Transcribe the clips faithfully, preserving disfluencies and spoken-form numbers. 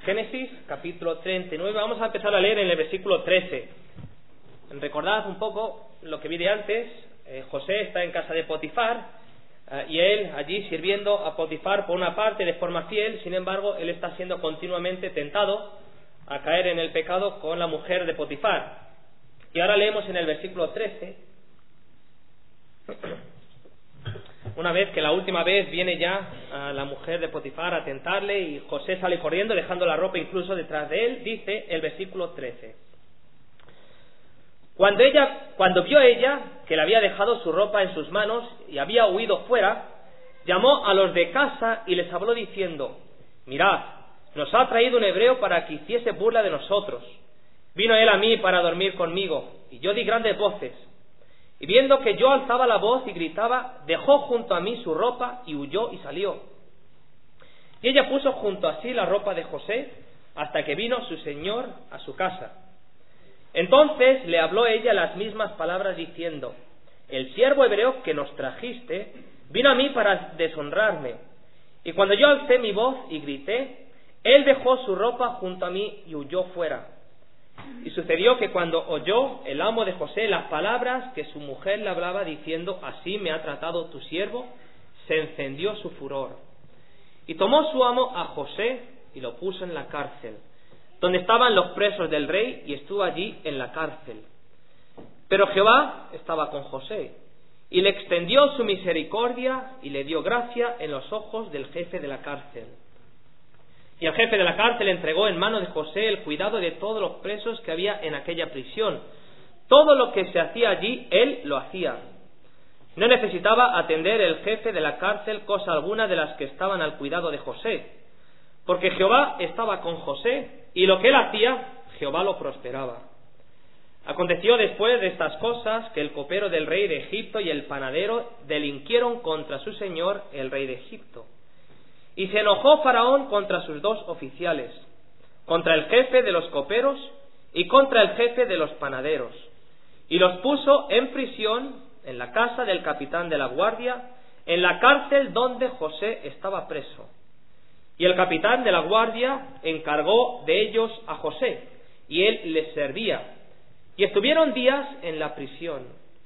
Génesis, capítulo treinta y nueve. Vamos a empezar a leer en el versículo trece. Recordad un poco lo que vi de antes. eh, José está en casa de Potifar, eh, y él allí sirviendo a Potifar por una parte de forma fiel. Sin embargo, él está siendo continuamente tentado a caer en el pecado con la mujer de Potifar. Y ahora leemos en el versículo trece, una vez que la última vez viene ya a la mujer de Potifar a tentarle y José sale corriendo dejando la ropa incluso detrás de él. Dice el versículo trece: Cuando ella, cuando vio ella que le había dejado su ropa en sus manos y había huido fuera, llamó a los de casa y les habló diciendo: Mirad, nos ha traído un hebreo para que hiciese burla de nosotros. Vino él a mí para dormir conmigo, y yo di grandes voces. Y viendo que yo alzaba la voz y gritaba, dejó junto a mí su ropa y huyó y salió. Y ella puso junto a sí la ropa de José hasta que vino su señor a su casa. Entonces le habló ella las mismas palabras diciendo: El siervo hebreo que nos trajiste vino a mí para deshonrarme. Y cuando yo alcé mi voz y grité, él dejó su ropa junto a mí y huyó fuera. Y sucedió que cuando oyó el amo de José las palabras que su mujer le hablaba diciendo: Así me ha tratado tu siervo, se encendió su furor. Y tomó su amo a José y lo puso en la cárcel, donde estaban los presos del rey, y estuvo allí en la cárcel. Pero Jehová estaba con José, y le extendió su misericordia y le dio gracia en los ojos del jefe de la cárcel. Y el jefe de la cárcel entregó en mano de José el cuidado de todos los presos que había en aquella prisión. Todo lo que se hacía allí, él lo hacía. No necesitaba atender el jefe de la cárcel cosa alguna de las que estaban al cuidado de José, porque Jehová estaba con José, y lo que él hacía, Jehová lo prosperaba. Aconteció después de estas cosas que el copero del rey de Egipto y el panadero delinquieron contra su señor, el rey de Egipto. Y se enojó Faraón contra sus dos oficiales, contra el jefe de los coperos y contra el jefe de los panaderos, y los puso en prisión en la casa del capitán de la guardia, en la cárcel donde José estaba preso. Y el capitán de la guardia encargó de ellos a José, y él les servía. Y estuvieron días en la prisión.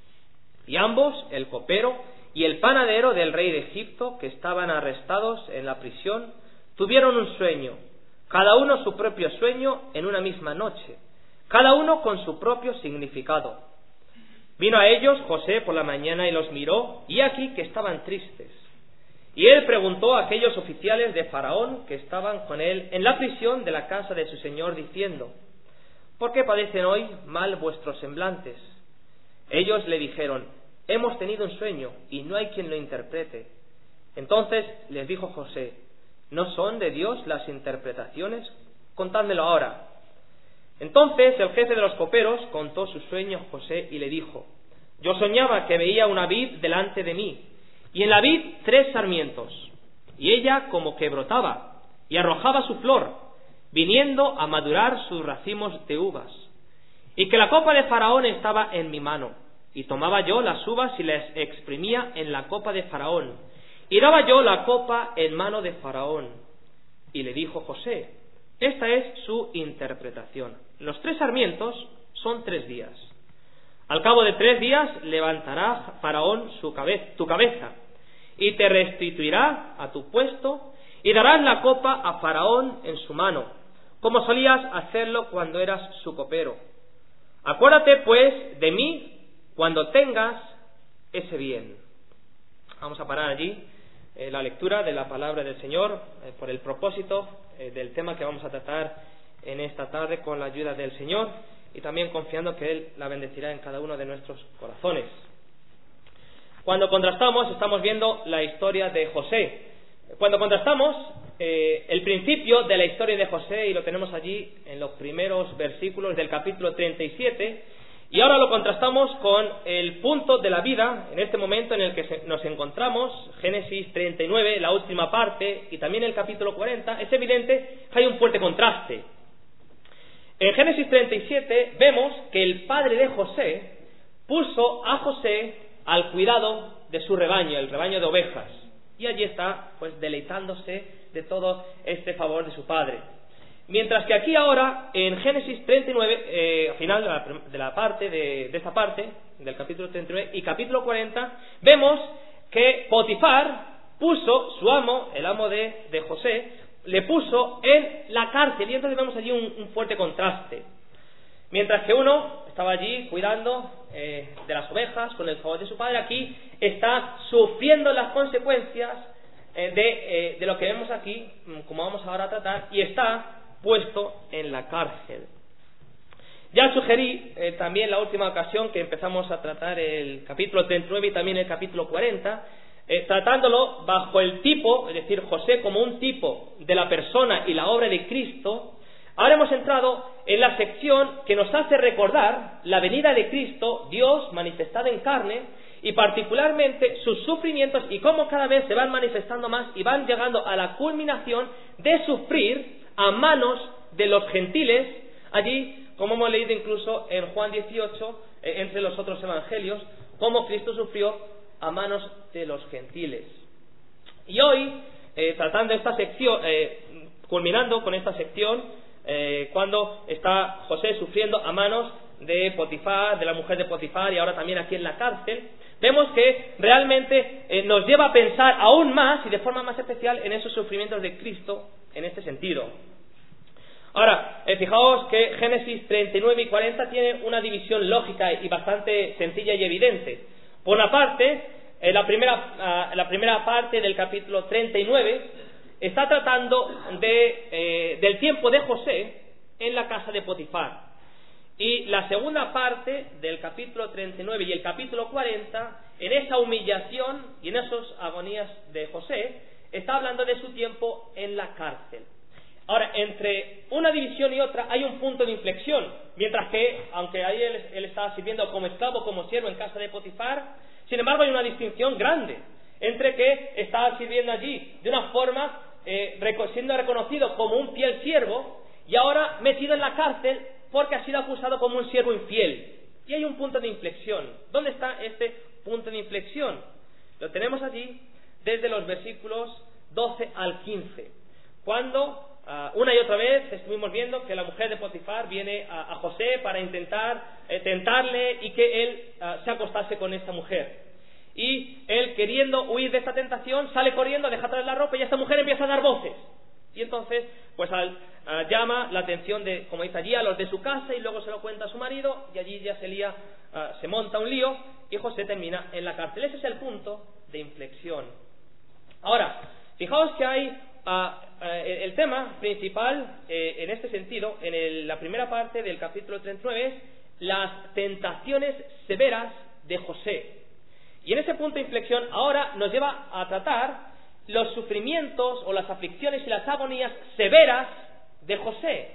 Y ambos, el copero y el panadero del rey de Egipto, que estaban arrestados en la prisión, tuvieron un sueño, cada uno su propio sueño en una misma noche, cada uno con su propio significado. Vino a ellos José por la mañana y los miró, y aquí que estaban tristes. Y él preguntó a aquellos oficiales de Faraón que estaban con él en la prisión de la casa de su señor, diciendo: ¿Por qué padecen hoy mal vuestros semblantes? Ellos le dijeron: Hemos tenido un sueño y no hay quien lo interprete. Entonces les dijo José: ¿No son de Dios las interpretaciones? Contádmelo ahora. Entonces el jefe de los coperos contó su sueño a José y le dijo: Yo soñaba que veía una vid delante de mí, y en la vid tres sarmientos, y ella como que brotaba y arrojaba su flor, viniendo a madurar sus racimos de uvas, y que la copa de Faraón estaba en mi mano. Y tomaba yo las uvas y las exprimía en la copa de Faraón, y daba yo la copa en mano de Faraón. Y le dijo José: Esta es su interpretación. Los tres sarmientos son tres días. Al cabo de tres días levantará Faraón su cabeza, tu cabeza, y te restituirá a tu puesto, y darás la copa a Faraón en su mano, como solías hacerlo cuando eras su copero. Acuérdate pues de mí cuando tengas ese bien. Vamos a parar allí eh, la lectura de la palabra del Señor eh, por el propósito eh, del tema que vamos a tratar en esta tarde, con la ayuda del Señor, y también confiando que Él la bendecirá en cada uno de nuestros corazones. Cuando contrastamos, estamos viendo la historia de José. Cuando contrastamos eh, el principio de la historia de José, y lo tenemos allí en los primeros versículos del capítulo treinta y siete, y ahora lo contrastamos con el punto de la vida, en este momento en el que nos encontramos, Génesis treinta y nueve, la última parte, y también el capítulo cuarenta, es evidente que hay un fuerte contraste. En Génesis treinta y siete vemos que el padre de José puso a José al cuidado de su rebaño, el rebaño de ovejas, y allí está pues deleitándose de todo este favor de su padre. Mientras que aquí ahora, en Génesis treinta y nueve, eh, al final de la, de la parte, de, de esta parte, del capítulo treinta y nueve y capítulo cuarenta, vemos que Potifar puso, su amo, el amo de, de José, le puso en la cárcel, y entonces vemos allí un, un fuerte contraste. Mientras que uno estaba allí cuidando eh, de las ovejas con el favor de su padre, aquí está sufriendo las consecuencias eh, de, eh, de lo que vemos aquí, como vamos ahora a tratar, y está puesto en la cárcel. Ya sugerí eh, también la última ocasión que empezamos a tratar el capítulo treinta y nueve y también el capítulo cuarenta, eh, tratándolo bajo el tipo, es decir, José como un tipo de la persona y la obra de Cristo. Ahora hemos entrado en la sección que nos hace recordar la venida de Cristo, Dios manifestado en carne, y particularmente sus sufrimientos y cómo cada vez se van manifestando más y van llegando a la culminación de sufrir a manos de los gentiles, allí, como hemos leído incluso en Juan dieciocho, eh, entre los otros evangelios, cómo Cristo sufrió a manos de los gentiles. Y hoy, eh, tratando esta sección, eh, culminando con esta sección, eh, cuando está José sufriendo a manos de Potifar, de la mujer de Potifar, y ahora también aquí en la cárcel, vemos que realmente eh, nos lleva a pensar aún más y de forma más especial en esos sufrimientos de Cristo en este sentido. Ahora, eh, fijaos que Génesis treinta y nueve y cuarenta tienen una división lógica y bastante sencilla y evidente. Por una parte, eh, la, primera, uh, la primera parte del capítulo treinta y nueve está tratando de, eh, del tiempo de José en la casa de Potifar. Y la segunda parte del capítulo treinta y nueve y el capítulo cuarenta, en esa humillación y en esas agonías de José, está hablando de su tiempo en la cárcel. Ahora, entre una división y otra hay un punto de inflexión, mientras que, aunque ahí él, él estaba sirviendo como esclavo, como siervo en casa de Potifar, sin embargo hay una distinción grande entre que estaba sirviendo allí de una forma, eh, siendo reconocido como un fiel siervo, y ahora metido en la cárcel porque ha sido acusado como un siervo infiel. Y hay un punto de inflexión. ¿Dónde está este punto de inflexión? Lo tenemos allí desde los versículos doce al quince, cuando Uh, una y otra vez estuvimos viendo que la mujer de Potifar viene a, a José para intentar eh, tentarle y que él uh, se acostase con esta mujer. Y él, queriendo huir de esta tentación, sale corriendo, deja atrás la ropa y esta mujer empieza a dar voces. Y entonces, pues al, uh, llama la atención de, como dice allí, a los de su casa, y luego se lo cuenta a su marido, y allí ya se lía, uh, se monta un lío y José termina en la cárcel. Ese es el punto de inflexión. Ahora, fijaos que hay Uh, uh, el tema principal eh, en este sentido, en el, la primera parte del capítulo treinta y nueve, es las tentaciones severas de José. Y en ese punto de inflexión ahora nos lleva a tratar los sufrimientos o las aflicciones y las agonías severas de José.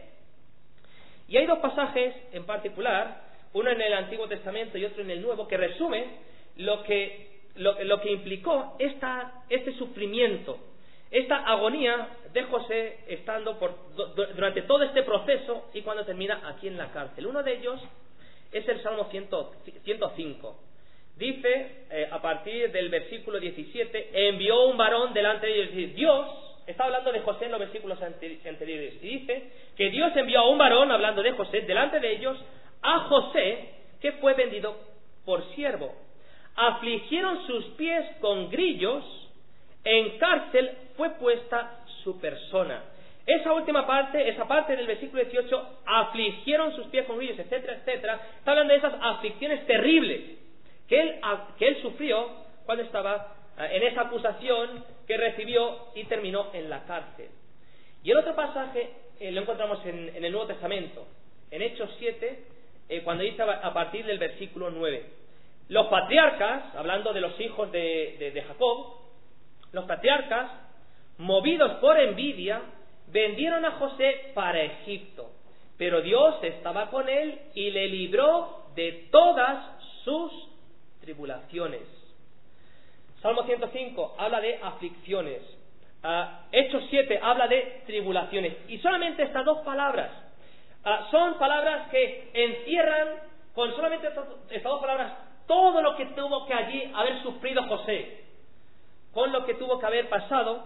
Y hay dos pasajes en particular, uno en el Antiguo Testamento y otro en el Nuevo, que resumen lo que, lo, lo que implicó esta, este sufrimiento, esta agonía de José estando por, durante todo este proceso y cuando termina aquí en la cárcel. Uno de ellos es el Salmo ciento cinco. Dice, eh, a partir del versículo diecisiete, envió un varón delante de ellos. Es decir, Dios, está hablando de José en los versículos anteriores, y dice que Dios envió a un varón, hablando de José, delante de ellos, a José, que fue vendido por siervo. Afligieron sus pies con grillos, en cárcel fue puesta su persona. Esa última parte, esa parte del versículo dieciocho, afligieron sus pies con grillos, etcétera, etcétera, está hablando de esas aflicciones terribles que él, que él sufrió cuando estaba en esa acusación que recibió y terminó en la cárcel. Y el otro pasaje eh, lo encontramos en, en el Nuevo Testamento, en Hechos siete, eh, cuando dice a partir del versículo nueve. Los patriarcas, hablando de los hijos de, de, de Jacob, los patriarcas, movidos por envidia, vendieron a José para Egipto, pero Dios estaba con él y le libró de todas sus tribulaciones. Salmo ciento cinco habla de aflicciones. Uh, Hechos siete habla de tribulaciones. Y solamente estas dos palabras uh, son palabras que encierran, con solamente estas dos palabras, todo lo que tuvo que allí haber sufrido José, con lo que tuvo que haber pasado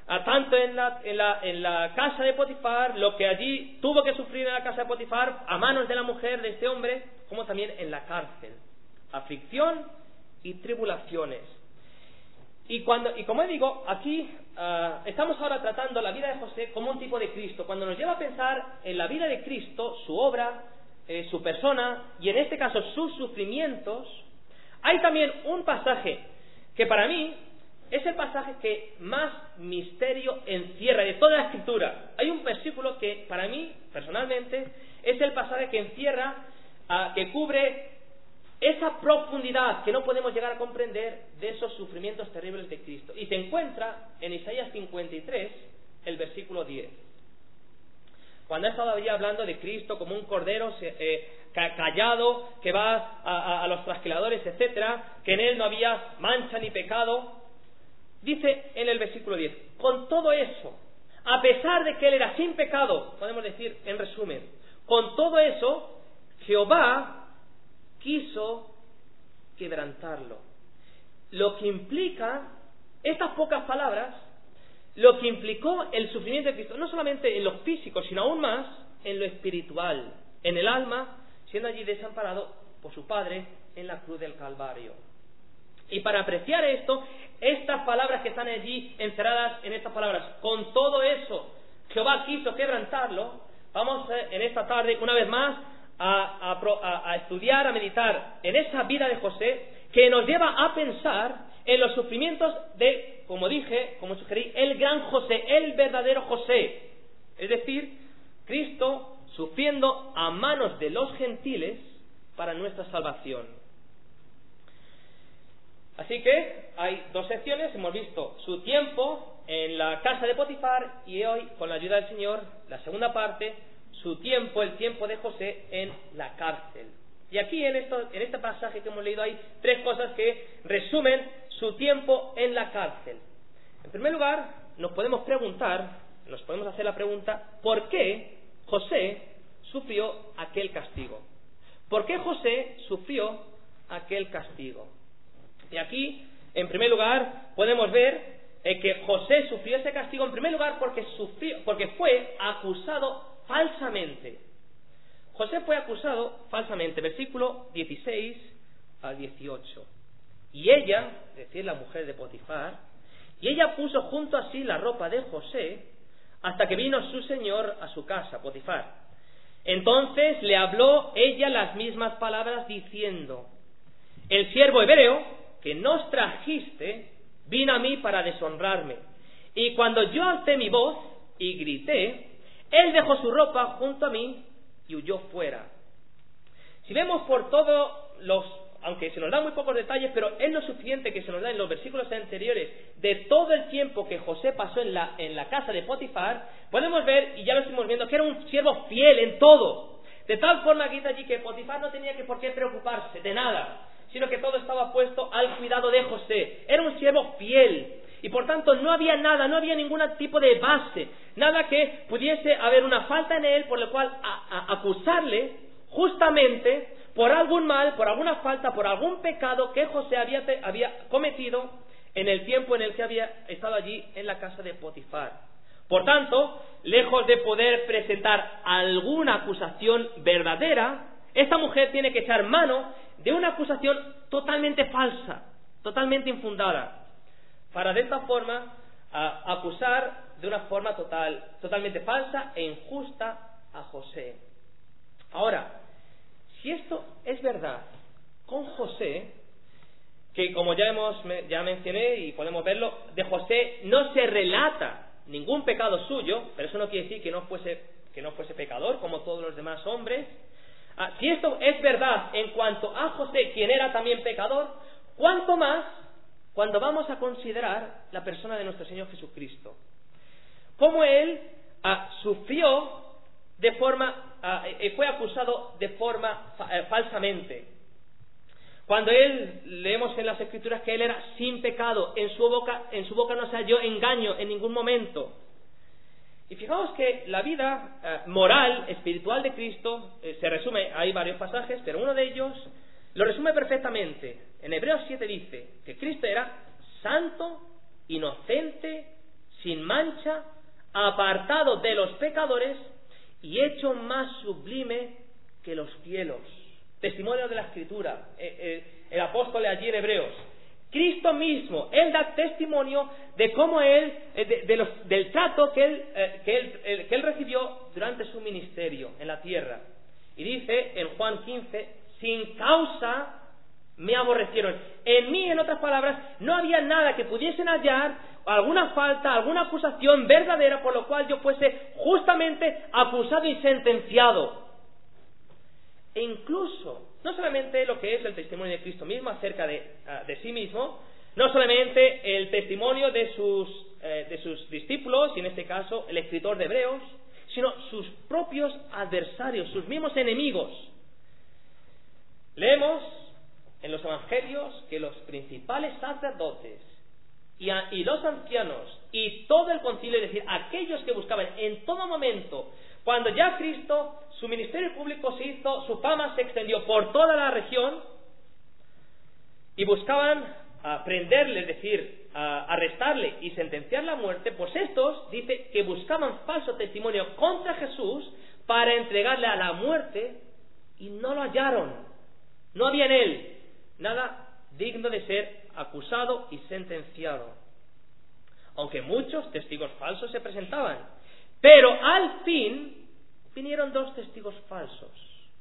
a tanto en la, en, la, en la casa de Potifar, lo que allí tuvo que sufrir en la casa de Potifar a manos de la mujer de este hombre, como también en la cárcel. Aflicción y tribulaciones. Y, cuando, y como digo, aquí uh, estamos ahora tratando la vida de José como un tipo de Cristo. Cuando nos lleva a pensar en la vida de Cristo, su obra, eh, su persona, y en este caso sus sufrimientos, hay también un pasaje que para mí es el pasaje que más misterio encierra de toda la Escritura. Hay un versículo que para mí, personalmente, es el pasaje que encierra, uh, que cubre esa profundidad que no podemos llegar a comprender de esos sufrimientos terribles de Cristo. Y se encuentra en Isaías cincuenta y tres, el versículo diez. Cuando ha estado allí hablando de Cristo como un cordero eh, callado, que va a, a, a los trasquiladores, etcétera, que en él no había mancha ni pecado, dice en el versículo diez, con todo eso, a pesar de que él era sin pecado, podemos decir en resumen, con todo eso, Jehová quiso quebrantarlo. Lo que implica, estas pocas palabras, lo que implicó el sufrimiento de Cristo, no solamente en lo físico, sino aún más en lo espiritual, en el alma, siendo allí desamparado por su Padre en la cruz del Calvario. Y para apreciar esto, estas palabras que están allí encerradas en estas palabras, con todo eso, Jehová quiso quebrantarlo, vamos en esta tarde, una vez más, A, a, a estudiar, a meditar en esa vida de José, que nos lleva a pensar en los sufrimientos de, como dije, como sugerí, el gran José, el verdadero José, es decir, Cristo sufriendo a manos de los gentiles para nuestra salvación. Así que hay dos secciones, hemos visto su tiempo en la casa de Potifar y hoy, con la ayuda del Señor, la segunda parte, su tiempo, el tiempo de José en la cárcel. Y aquí en, esto, en este pasaje que hemos leído hay tres cosas que resumen su tiempo en la cárcel. En primer lugar, nos podemos preguntar, nos podemos hacer la pregunta, ¿por qué José sufrió aquel castigo? ¿Por qué José sufrió aquel castigo? Y aquí, en primer lugar, podemos ver eh, que José sufrió ese castigo en primer lugar porque, sufrió, porque fue acusado falsamente. José fue acusado falsamente, versículo dieciséis al dieciocho. Y ella, es decir, la mujer de Potifar, y ella puso junto a sí la ropa de José hasta que vino su señor a su casa, Potifar. Entonces le habló ella las mismas palabras diciendo: el siervo hebreo que nos trajiste vino a mí para deshonrarme. Y cuando yo alcé mi voz y grité, él dejó su ropa junto a mí y huyó fuera. Si vemos por todos los, aunque se nos dan muy pocos detalles, pero es lo suficiente que se nos da en los versículos anteriores de todo el tiempo que José pasó en la, en la casa de Potifar, podemos ver, y ya lo estamos viendo, que era un siervo fiel en todo. De tal forma que dice allí que Potifar no tenía que por qué preocuparse de nada, sino que todo estaba puesto al cuidado de José. Era un siervo fiel. Y por tanto no había nada, no había ningún tipo de base, nada que pudiese haber una falta en él por lo cual a, a, acusarle justamente por algún mal, por alguna falta, por algún pecado que José había, había cometido en el tiempo en el que había estado allí en la casa de Potifar. Por tanto, lejos de poder presentar alguna acusación verdadera, esta mujer tiene que echar mano de una acusación totalmente falsa, totalmente infundada, para de esta forma a, acusar de una forma total, totalmente falsa e injusta a José. Ahora, si esto es verdad con José, que como ya hemos ya mencioné y podemos verlo, de José no se relata ningún pecado suyo, pero eso no quiere decir que no fuese que no fuese pecador como todos los demás hombres. Ah, si esto es verdad en cuanto a José, quien era también pecador, ¿cuánto más cuando vamos a considerar la persona de nuestro Señor Jesucristo? Cómo Él ah, sufrió de forma, ah, eh, fue acusado de forma eh, falsamente. Cuando Él, leemos en las Escrituras que Él era sin pecado, en su boca, en su boca no se halló engaño en ningún momento. Y fijaos que la vida eh, moral, espiritual de Cristo, eh, se resume, hay varios pasajes, pero uno de ellos lo resume perfectamente. En Hebreos siete dice que Cristo era santo, inocente, sin mancha, apartado de los pecadores y hecho más sublime que los cielos. Testimonio de la Escritura, eh, eh, el apóstol allí en Hebreos. Cristo mismo, Él da testimonio de cómo Él, eh, de, de los, del trato que él, eh, que, él, eh, que él recibió durante su ministerio en la tierra. Y dice en Juan quince, sin causa me aborrecieron. En mí, en otras palabras, no había nada que pudiesen hallar, alguna falta, alguna acusación verdadera por lo cual yo fuese justamente acusado y sentenciado. E incluso, no solamente lo que es el testimonio de Cristo mismo acerca de, uh, de sí mismo, no solamente el testimonio de sus, eh, de sus discípulos, y en este caso el escritor de Hebreos, sino sus propios adversarios, sus mismos enemigos. Leemos en los evangelios que los principales sacerdotes y, a, y los ancianos y todo el concilio, es decir, aquellos que buscaban en todo momento, cuando ya Cristo, su ministerio público se hizo, su fama se extendió por toda la región, y buscaban a prenderle, es decir, a arrestarle y sentenciarle a muerte, pues estos, dice, que buscaban falso testimonio contra Jesús para entregarle a la muerte, y no lo hallaron. No había en él nada digno de ser acusado y sentenciado, aunque muchos testigos falsos se presentaban. Pero al fin vinieron dos testigos falsos.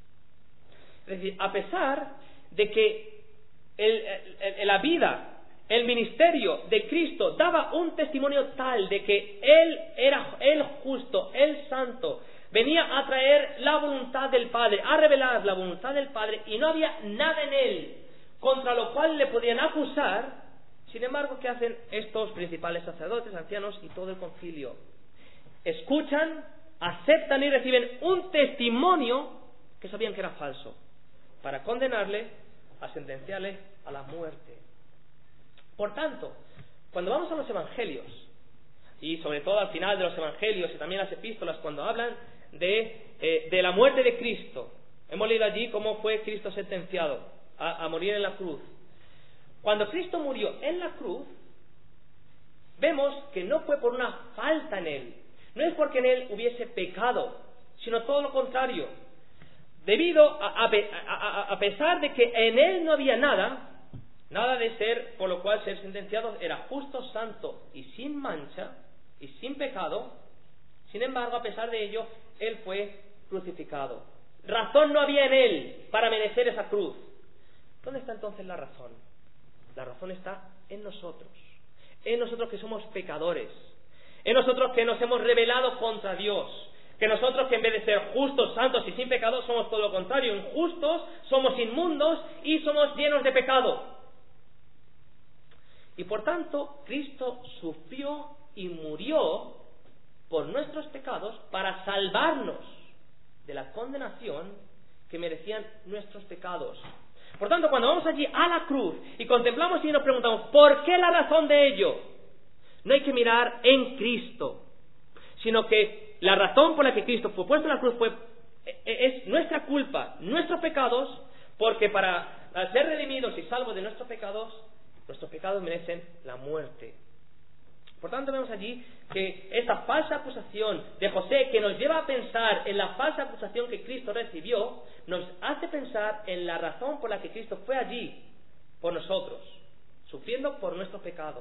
Es decir, a pesar de que el, el, el, la vida, el ministerio de Cristo daba un testimonio tal de que Él era el justo, el santo, venía a traer la voluntad del Padre, a revelar la voluntad del Padre, y no había nada en Él contra lo cual le podían acusar. Sin embargo, ¿qué hacen estos principales sacerdotes, ancianos y todo el concilio? Escuchan, aceptan y reciben un testimonio que sabían que era falso, para condenarle, a sentenciarle a la muerte. Por tanto, cuando vamos a los evangelios, y sobre todo al final de los evangelios y también las epístolas, cuando hablan de, eh, de la muerte de Cristo, hemos leído allí cómo fue Cristo sentenciado a, a morir en la cruz. Cuando Cristo murió en la cruz, vemos que no fue por una falta en Él, no es porque en Él hubiese pecado, sino todo lo contrario. Debido a, a, a, a pesar de que en Él no había nada, nada de ser, por lo cual ser sentenciado, era justo, santo y sin mancha y sin pecado. Sin embargo, a pesar de ello, Él fue crucificado. Razón no había en Él para merecer esa cruz. ¿Dónde está entonces la razón? La razón está en nosotros, en nosotros que somos pecadores, en nosotros que nos hemos rebelado contra Dios, que nosotros que en vez de ser justos, santos y sin pecado, somos todo lo contrario, injustos, somos inmundos y somos llenos de pecado. Y por tanto, Cristo sufrió y murió por nuestros pecados para salvarnos de la condenación que merecían nuestros pecados. Por tanto, cuando vamos allí a la cruz y contemplamos y nos preguntamos ¿por qué la razón de ello? No hay que mirar en Cristo, sino que la razón por la que Cristo fue puesto en la cruz fue, es nuestra culpa, nuestros pecados, porque para ser redimidos y salvos de nuestros pecados, nuestros pecados merecen la muerte. Por tanto, vemos allí que esta falsa acusación de José, que nos lleva a pensar en la falsa acusación que Cristo recibió, nos hace pensar en la razón por la que Cristo fue allí por nosotros, sufriendo por nuestros pecados.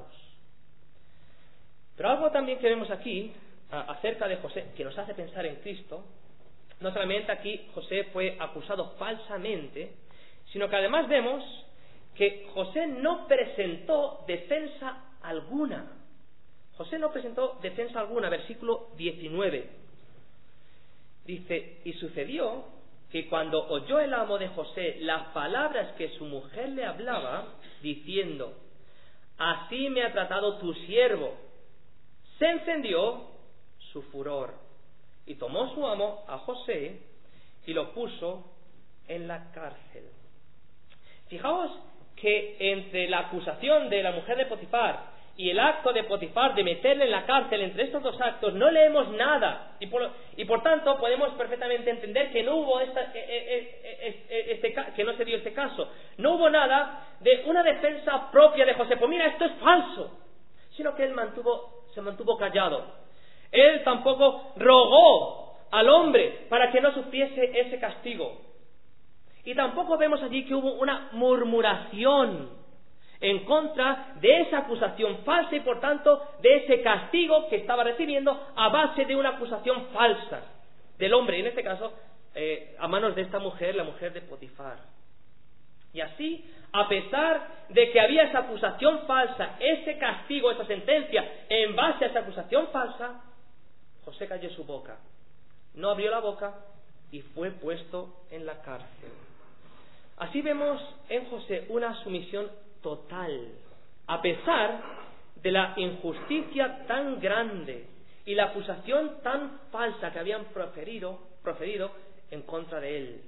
Pero algo también que vemos aquí acerca de José, que nos hace pensar en Cristo, no solamente aquí José fue acusado falsamente, sino que además vemos que José no presentó defensa alguna. José no presentó defensa alguna, versículo diecinueve. Dice, y sucedió que cuando oyó el amo de José las palabras que su mujer le hablaba, diciendo, así me ha tratado tu siervo, se encendió su furor, y tomó su amo a José y lo puso en la cárcel. Fijaos que entre la acusación de la mujer de Potifar y el acto de Potifar de meterle en la cárcel, entre estos dos actos no leemos nada, y por, y por tanto podemos perfectamente entender que no hubo esta, este, este, que no se dio este caso, no hubo nada de una defensa propia de José, pues mira, esto es falso, sino que él mantuvo se mantuvo callado. Él tampoco rogó al hombre para que no sufriese ese castigo. Y tampoco vemos allí que hubo una murmuración en contra de esa acusación falsa y por tanto de ese castigo que estaba recibiendo a base de una acusación falsa del hombre, en este caso eh, a manos de esta mujer, la mujer de Potifar. Y así, a pesar de que había esa acusación falsa, ese castigo, esa sentencia en base a esa acusación falsa, José calló su boca, no abrió la boca y fue puesto en la cárcel. Así vemos en José una sumisión total, a pesar de la injusticia tan grande y la acusación tan falsa que habían proferido, proferido en contra de él.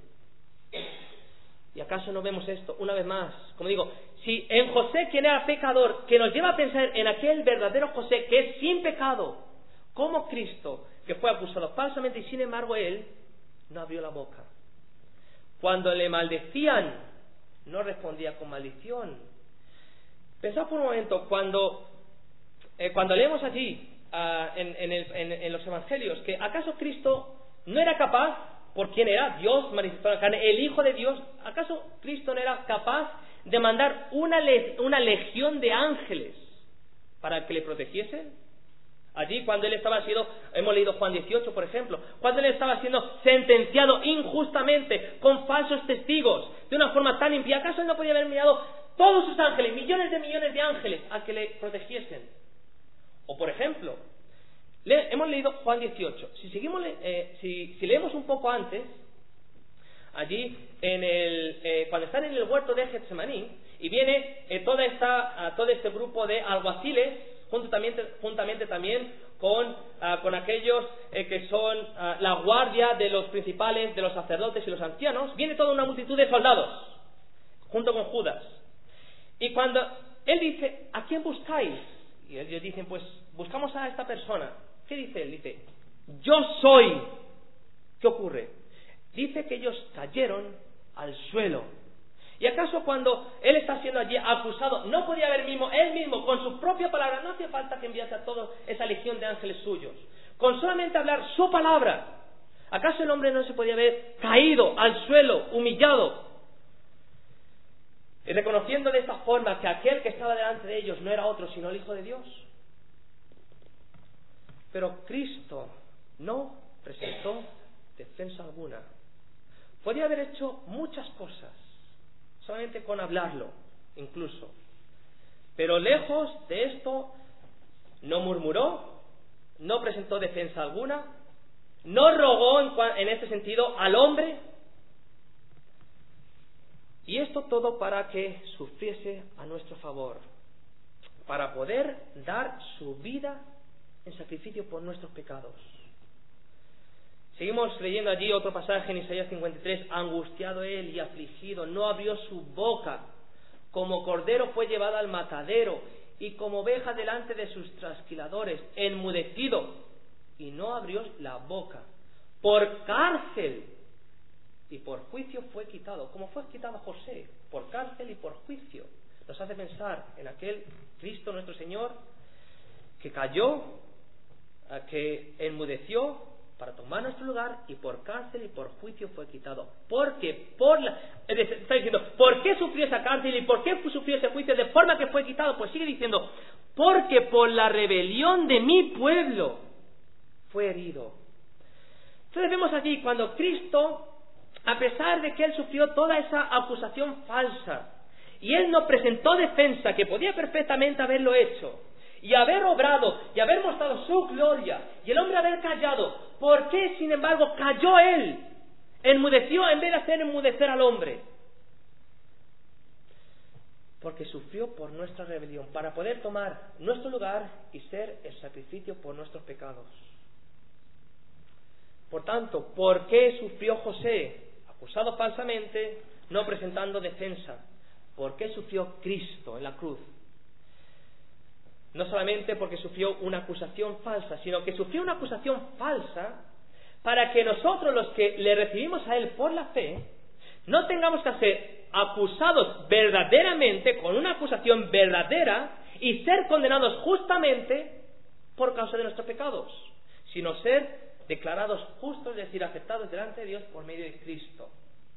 ¿Y acaso no vemos esto una vez más? Como digo, si en José, quien era pecador, que nos lleva a pensar en aquel verdadero José que es sin pecado, como Cristo, que fue acusado falsamente y sin embargo él no abrió la boca. Cuando le maldecían, no respondía con maldición. Pensad por un momento, cuando, eh, cuando leemos allí uh, en, en, el, en, en los evangelios, que acaso Cristo no era capaz, por quien era Dios manifestado en la carne, el Hijo de Dios, acaso Cristo no era capaz de mandar una, le, una legión de ángeles para que le protegiesen? Allí cuando él estaba siendo, hemos leído Juan dieciocho por ejemplo, cuando él estaba siendo sentenciado injustamente con falsos testigos de una forma tan impía, ¿acaso él no podía haber enviado todos sus ángeles, millones de millones de ángeles, a que le protegiesen? O por ejemplo, le, hemos leído Juan dieciocho, si seguimos eh, si, si leemos un poco antes, allí en el eh, cuando están en el huerto de Getsemaní y viene eh, toda esta todo este grupo de alguaciles juntamente, juntamente también con, uh, con aquellos eh, que son uh, la guardia de los principales, de los sacerdotes y los ancianos, viene toda una multitud de soldados, junto con Judas. Y cuando él dice, ¿a quién buscáis? Y ellos dicen, pues buscamos a esta persona. ¿Qué dice él? Dice, yo soy. ¿Qué ocurre? Dice que ellos cayeron al suelo. ¿Y acaso cuando él está siendo allí acusado, no podía haber mismo, él mismo, con su propia palabra, no hacía falta que enviase a toda esa legión de ángeles suyos, con solamente hablar su palabra, ¿acaso el hombre no se podía haber caído al suelo, humillado, y reconociendo de esta forma que aquel que estaba delante de ellos no era otro sino el Hijo de Dios? Pero Cristo no presentó defensa alguna. Podía haber hecho muchas cosas, solamente con hablarlo, incluso. Pero lejos de esto, no murmuró, no presentó defensa alguna, no rogó en, en este sentido al hombre, y esto todo para que sufriese a nuestro favor, para poder dar su vida en sacrificio por nuestros pecados. Seguimos leyendo allí otro pasaje en Isaías cincuenta y tres, angustiado él y afligido, no abrió su boca, como cordero fue llevado al matadero, y como oveja delante de sus trasquiladores, enmudecido, y no abrió la boca. Por cárcel y por juicio fue quitado, como fue quitado José, por cárcel y por juicio. Nos hace pensar en aquel Cristo nuestro Señor, que cayó, que enmudeció, para tomar nuestro lugar, y por cárcel y por juicio fue quitado. Porque por la, está diciendo, ¿por qué sufrió esa cárcel y por qué sufrió ese juicio de forma que fue quitado? Pues sigue diciendo, porque por la rebelión de mi pueblo fue herido. Entonces vemos aquí cuando Cristo, a pesar de que él sufrió toda esa acusación falsa, y él no presentó defensa, que podía perfectamente haberlo hecho, y haber obrado, y haber mostrado su gloria, y el hombre haber callado, ¿por qué sin embargo cayó él? Enmudeció en vez de hacer enmudecer al hombre. Porque sufrió por nuestra rebelión, para poder tomar nuestro lugar y ser el sacrificio por nuestros pecados. Por tanto, ¿por qué sufrió José? Acusado falsamente, no presentando defensa. ¿Por qué sufrió Cristo en la cruz? No solamente porque sufrió una acusación falsa, sino que sufrió una acusación falsa para que nosotros, los que le recibimos a Él por la fe, no tengamos que ser acusados verdaderamente, con una acusación verdadera, y ser condenados justamente por causa de nuestros pecados, sino ser declarados justos, es decir, aceptados delante de Dios por medio de Cristo.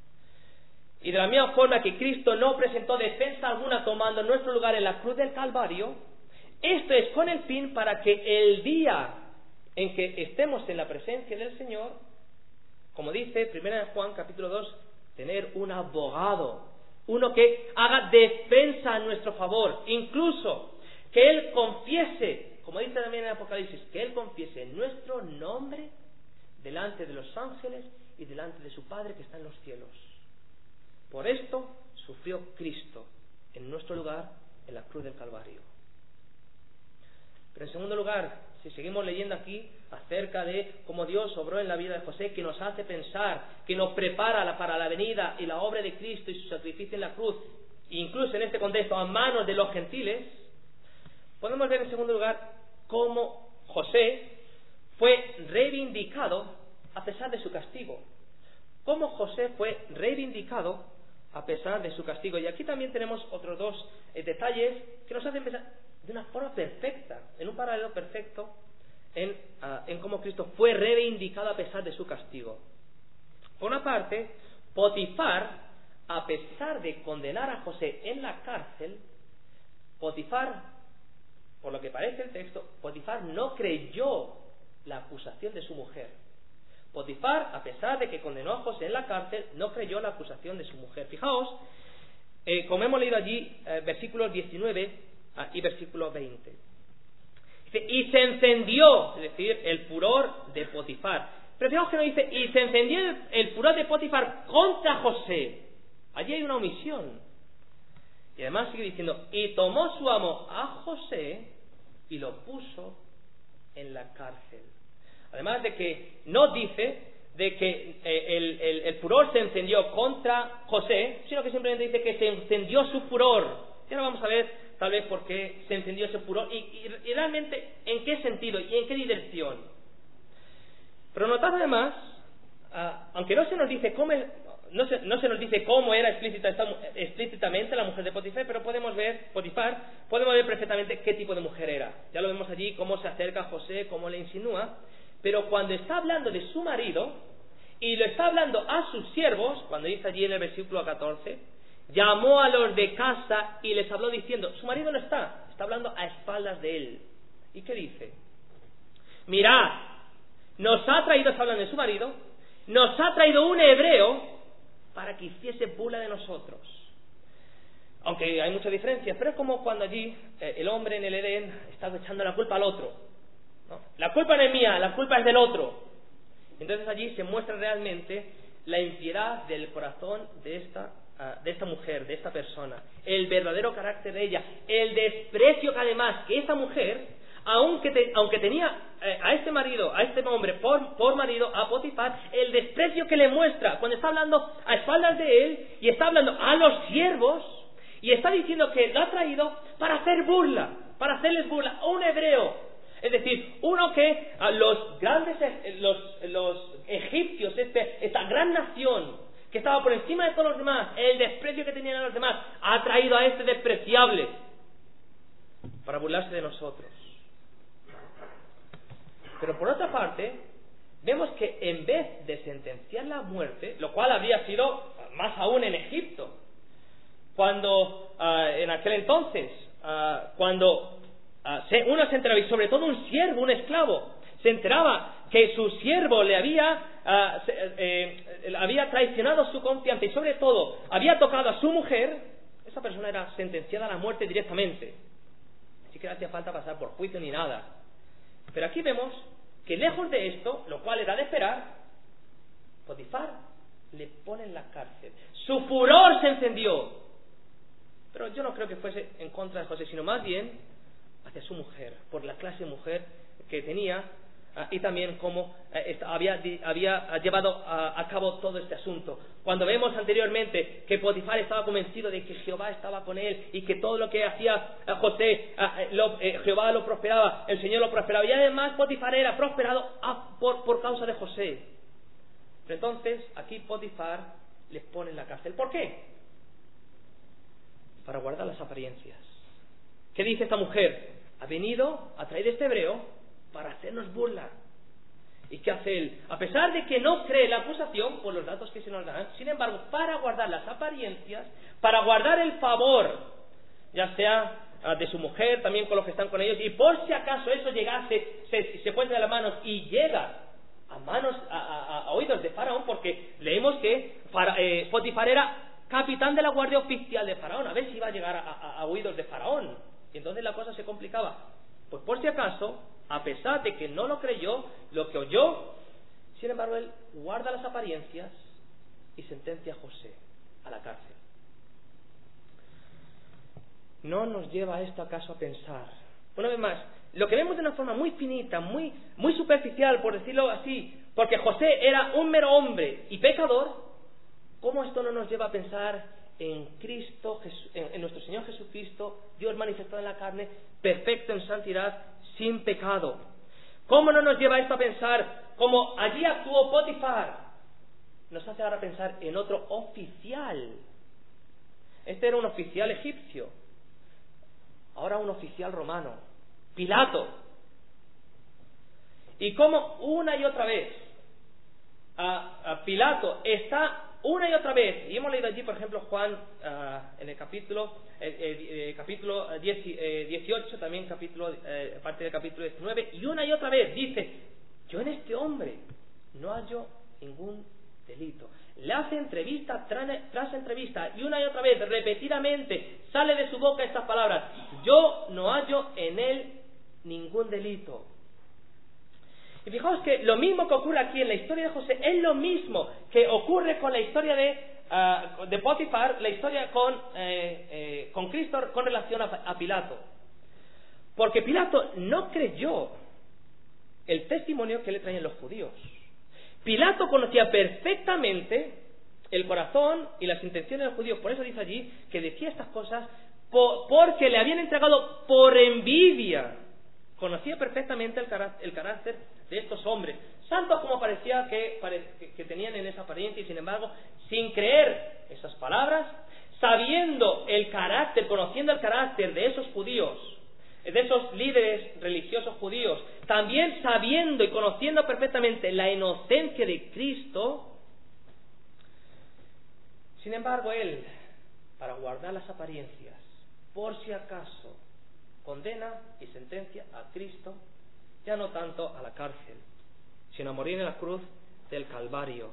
Y de la misma forma que Cristo no presentó defensa alguna tomando nuestro lugar en la cruz del Calvario, esto es con el fin para que el día en que estemos en la presencia del Señor, como dice primera de Juan capítulo dos, tener un abogado, uno que haga defensa a nuestro favor, incluso que Él confiese, como dice también en Apocalipsis, que Él confiese nuestro nombre delante de los ángeles y delante de su Padre que está en los cielos. Por esto sufrió Cristo en nuestro lugar en la cruz del Calvario. Pero en segundo lugar, si seguimos leyendo aquí acerca de cómo Dios obró en la vida de José, que nos hace pensar, que nos prepara para la venida y la obra de Cristo y su sacrificio en la cruz, incluso en este contexto a manos de los gentiles, podemos ver en segundo lugar cómo José fue reivindicado a pesar de su castigo. Cómo José fue reivindicado a pesar de su castigo. Y aquí también tenemos otros dos eh, detalles que nos hacen pensar de una forma perfecta, en un paralelo perfecto, en, uh, en cómo Cristo fue reivindicado a pesar de su castigo. Por una parte, Potifar, a pesar de condenar a José en la cárcel, Potifar, por lo que parece el texto, Potifar no creyó la acusación de su mujer. Potifar, a pesar de que condenó a José en la cárcel, no creyó la acusación de su mujer. Fijaos, eh, como hemos leído allí, eh, versículos diecinueve ah, y versículo veinte. Dice, y se encendió, es decir, el furor de Potifar. Pero fijaos que no dice, y se encendió el, el furor de Potifar contra José. Allí hay una omisión. Y además sigue diciendo, y tomó su amo a José y lo puso en la cárcel. Además de que no dice de que eh, el, el, el furor se encendió contra José, sino que simplemente dice que se encendió su furor. Y ahora vamos a ver tal vez por qué se encendió ese furor y, y, y realmente en qué sentido y en qué dirección. Pero notad además, uh, aunque no se nos dice cómo es, no, se, no se nos dice cómo era explícita esta, explícitamente la mujer de Potifar, pero podemos ver Potifar, podemos ver perfectamente qué tipo de mujer era. Ya lo vemos allí, cómo se acerca a José, cómo le insinúa. Pero cuando está hablando de su marido, y lo está hablando a sus siervos, cuando dice allí en el versículo catorce, llamó a los de casa y les habló diciendo, su marido no está, está hablando a espaldas de él. ¿Y qué dice? Mirad, nos ha traído, está hablando de su marido, nos ha traído un hebreo para que hiciese burla de nosotros. Aunque hay muchas diferencias, pero es como cuando allí eh, el hombre en el Edén está echando la culpa al otro. ¿No? La culpa no es mía, la culpa es del otro. Entonces allí se muestra realmente la impiedad del corazón de esta, uh, de esta mujer, de esta persona, el verdadero carácter de ella, el desprecio que además que esta mujer, aunque, te, aunque tenía eh, a este marido, a este hombre por, por marido, a Potifar, el desprecio que le muestra cuando está hablando a espaldas de él y está hablando a los siervos y está diciendo que lo ha traído para hacer burla, para hacerles burla a un hebreo. Es decir, uno que a los grandes, los, los egipcios, este, esta gran nación que estaba por encima de todos los demás, el desprecio que tenían a los demás, ha traído a este despreciable para burlarse de nosotros. Pero por otra parte, vemos que en vez de sentenciar la muerte, lo cual habría sido más aún en Egipto, cuando uh, en aquel entonces, uh, cuando Uh, se, uno se enteraba, y sobre todo un siervo, un esclavo, se enteraba que su siervo le había, uh, se, eh, había traicionado su confianza y sobre todo había tocado a su mujer, esa persona era sentenciada a la muerte directamente. Así que no hacía falta pasar por juicio ni nada. Pero aquí vemos que lejos de esto, lo cual era de esperar, Potifar le pone en la cárcel. Su furor se encendió. Pero yo no creo que fuese en contra de José, sino más bien hacia su mujer, por la clase de mujer que tenía uh, y también cómo uh, esta, había, di, había llevado uh, a cabo todo este asunto. Cuando vemos anteriormente que Potifar estaba convencido de que Jehová estaba con él y que todo lo que hacía uh, José, uh, lo, eh, Jehová lo prosperaba, el Señor lo prosperaba, y además Potifar era prosperado a, por, por causa de José. Pero entonces aquí Potifar le pone en la cárcel. ¿Por qué? Para guardar las apariencias. ¿Qué dice esta mujer? Ha venido a traer este hebreo para hacernos burla. ¿Y qué hace él? A pesar de que no cree la acusación por los datos que se nos dan, sin embargo, para guardar las apariencias, para guardar el favor, ya sea de su mujer, también con los que están con ellos, y por si acaso eso llegase, se, se pone de las manos y llega a manos, a, a, a oídos de Faraón, porque leemos que para, eh, Potifar era capitán de la guardia oficial de Faraón, a ver si iba a llegar a, a, a oídos de Faraón, y entonces la cosa se complicaba. Pues por si acaso, a pesar de que no lo creyó, lo que oyó, sin embargo él guarda las apariencias y sentencia a José a la cárcel. ¿No nos lleva esto acaso a pensar? Una vez más, lo que vemos de una forma muy finita, muy, muy superficial, por decirlo así, porque José era un mero hombre y pecador, ¿cómo esto no nos lleva a pensar en Cristo, en nuestro Señor Jesucristo, Dios manifestado en la carne, perfecto en santidad, sin pecado? ¿Cómo no nos lleva esto a pensar como allí actuó Potifar? Nos hace ahora pensar en otro oficial. Este era un oficial egipcio, ahora un oficial romano, Pilato. Y como una y otra vez a, a Pilato está una y otra vez, y hemos leído allí, por ejemplo, Juan uh, en el capítulo eh, eh, capítulo diez, eh, dieciocho, también capítulo eh, parte del capítulo diecinueve, y una y otra vez dice: yo en este hombre no hallo ningún delito. Le hace entrevista tras, tras entrevista, y una y otra vez, repetidamente, sale de su boca estas palabras: yo no hallo en él ningún delito. Y fijaos que lo mismo que ocurre aquí en la historia de José es lo mismo que ocurre con la historia de, uh, de Potifar, la historia con, eh, eh, con Cristo con relación a, a Pilato. Porque Pilato no creyó el testimonio que le traían los judíos. Pilato conocía perfectamente el corazón y las intenciones de los judíos. Por eso dice allí que decía estas cosas por, porque le habían entregado por envidia. Conocía perfectamente el carácter, el carácter de estos hombres, santos como parecía que, que, que tenían en esa apariencia, y sin embargo, sin creer esas palabras, sabiendo el carácter, conociendo el carácter de esos judíos, de esos líderes religiosos judíos, también sabiendo y conociendo perfectamente la inocencia de Cristo, sin embargo, él, para guardar las apariencias, por si acaso, condena y sentencia a Cristo, ya no tanto a la cárcel, sino a morir en la cruz del Calvario.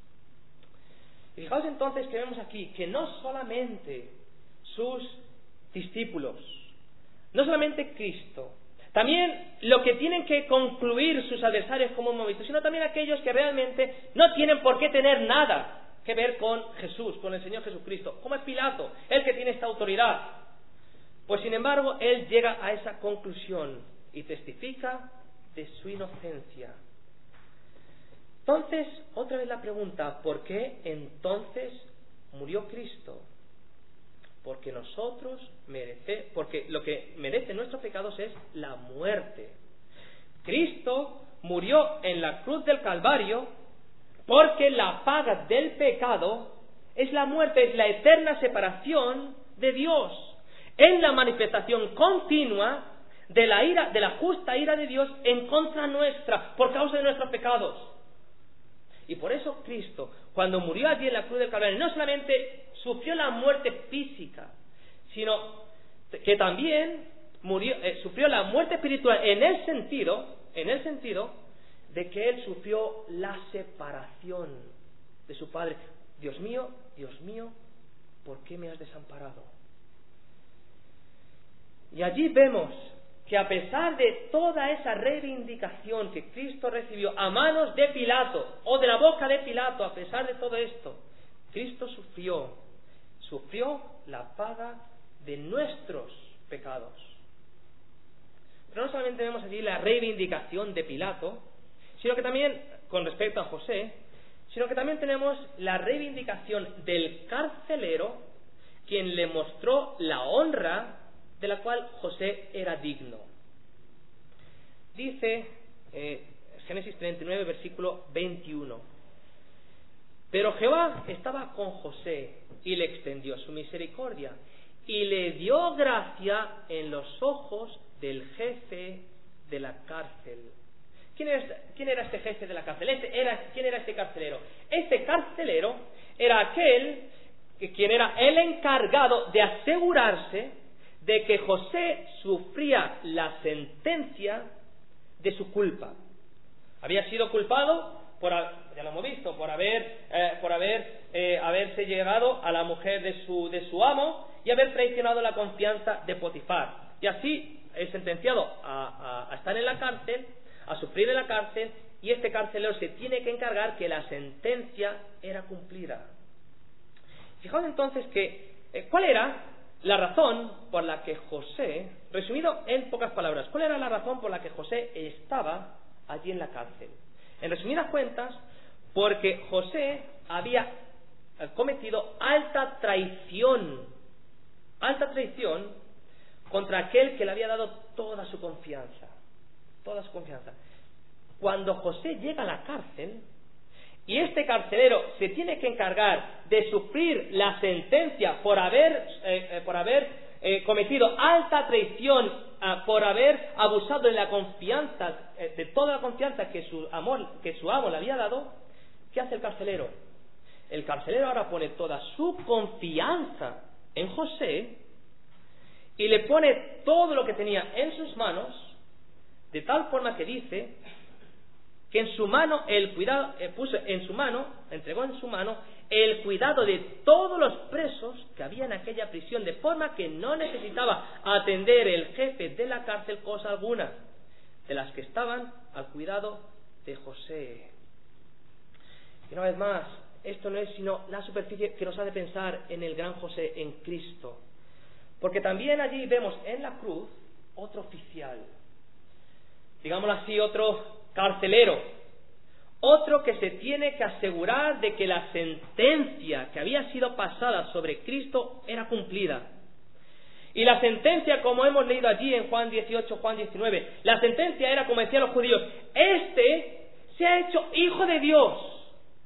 Y fijaos entonces que vemos aquí que no solamente sus discípulos, no solamente Cristo, también lo que tienen que concluir sus adversarios, como hemos visto, sino también aquellos que realmente no tienen por qué tener nada que ver con Jesús, con el Señor Jesucristo, como es Pilato, el que tiene esta autoridad. Pues sin embargo, él llega a esa conclusión y testifica de su inocencia. Entonces, otra vez la pregunta: ¿por qué entonces murió Cristo? Porque nosotros merece, porque lo que merece nuestros pecados es la muerte. Cristo murió en la cruz del Calvario porque la paga del pecado es la muerte, es la eterna separación de Dios. En la manifestación continua de la ira, de la justa ira de Dios en contra nuestra, por causa de nuestros pecados. Y por eso Cristo, cuando murió allí en la cruz del Calvario, no solamente sufrió la muerte física, sino que también murió, eh, sufrió la muerte espiritual en el sentido, en el sentido de que él sufrió la separación de su Padre. Dios mío, Dios mío, ¿por qué me has desamparado? Y allí vemos que a pesar de toda esa reivindicación que Cristo recibió a manos de Pilato, o de la boca de Pilato, a pesar de todo esto, Cristo sufrió, sufrió la paga de nuestros pecados. Pero no solamente vemos allí la reivindicación de Pilato, sino que también, con respecto a José, sino que también tenemos la reivindicación del carcelero, quien le mostró la honra de la cual José era digno. Dice eh, Génesis treinta y nueve, versículo veintiuno: pero Jehová estaba con José y le extendió su misericordia y le dio gracia en los ojos del jefe de la cárcel. ¿Quién era, quién era este jefe de la cárcel? Este era, ¿Quién era este carcelero? Este carcelero era aquel que quien era el encargado de asegurarse de que José sufría la sentencia de su culpa. Había sido culpado por, ya lo hemos visto, por haber, eh, por haber, eh, haberse llegado a la mujer de su, de su amo y haber traicionado la confianza de Potifar. Y así es sentenciado a, a, a estar en la cárcel, a sufrir en la cárcel, y este carcelero se tiene que encargar que la sentencia era cumplida. Fijaos entonces que, eh, ¿cuál era la razón por la que José, resumido en pocas palabras, cuál era la razón por la que José estaba allí en la cárcel? En resumidas cuentas, porque José había cometido alta traición, alta traición contra aquel que le había dado toda su confianza, toda su confianza. Cuando José llega a la cárcel, y este carcelero se tiene que encargar de sufrir la sentencia por haber, eh, eh, por haber eh, cometido alta traición, eh, por haber abusado de la confianza, eh, de toda la confianza que su amor, que su amo le había dado, ¿qué hace el carcelero? El carcelero ahora pone toda su confianza en José y le pone todo lo que tenía en sus manos, de tal forma que dice que en su mano el cuidado, eh, puso en su mano, entregó en su mano el cuidado de todos los presos que había en aquella prisión, de forma que no necesitaba atender el jefe de la cárcel cosa alguna de las que estaban al cuidado de José. Y una vez más, esto no es sino la superficie que nos hace pensar en el gran José, en Cristo, porque también allí vemos en la cruz otro oficial, digámoslo así, otro carcelero, otro que se tiene que asegurar de que la sentencia que había sido pasada sobre Cristo era cumplida. Y la sentencia, como hemos leído allí en Juan dieciocho, Juan diecinueve, la sentencia era, como decían los judíos, este se ha hecho hijo de Dios.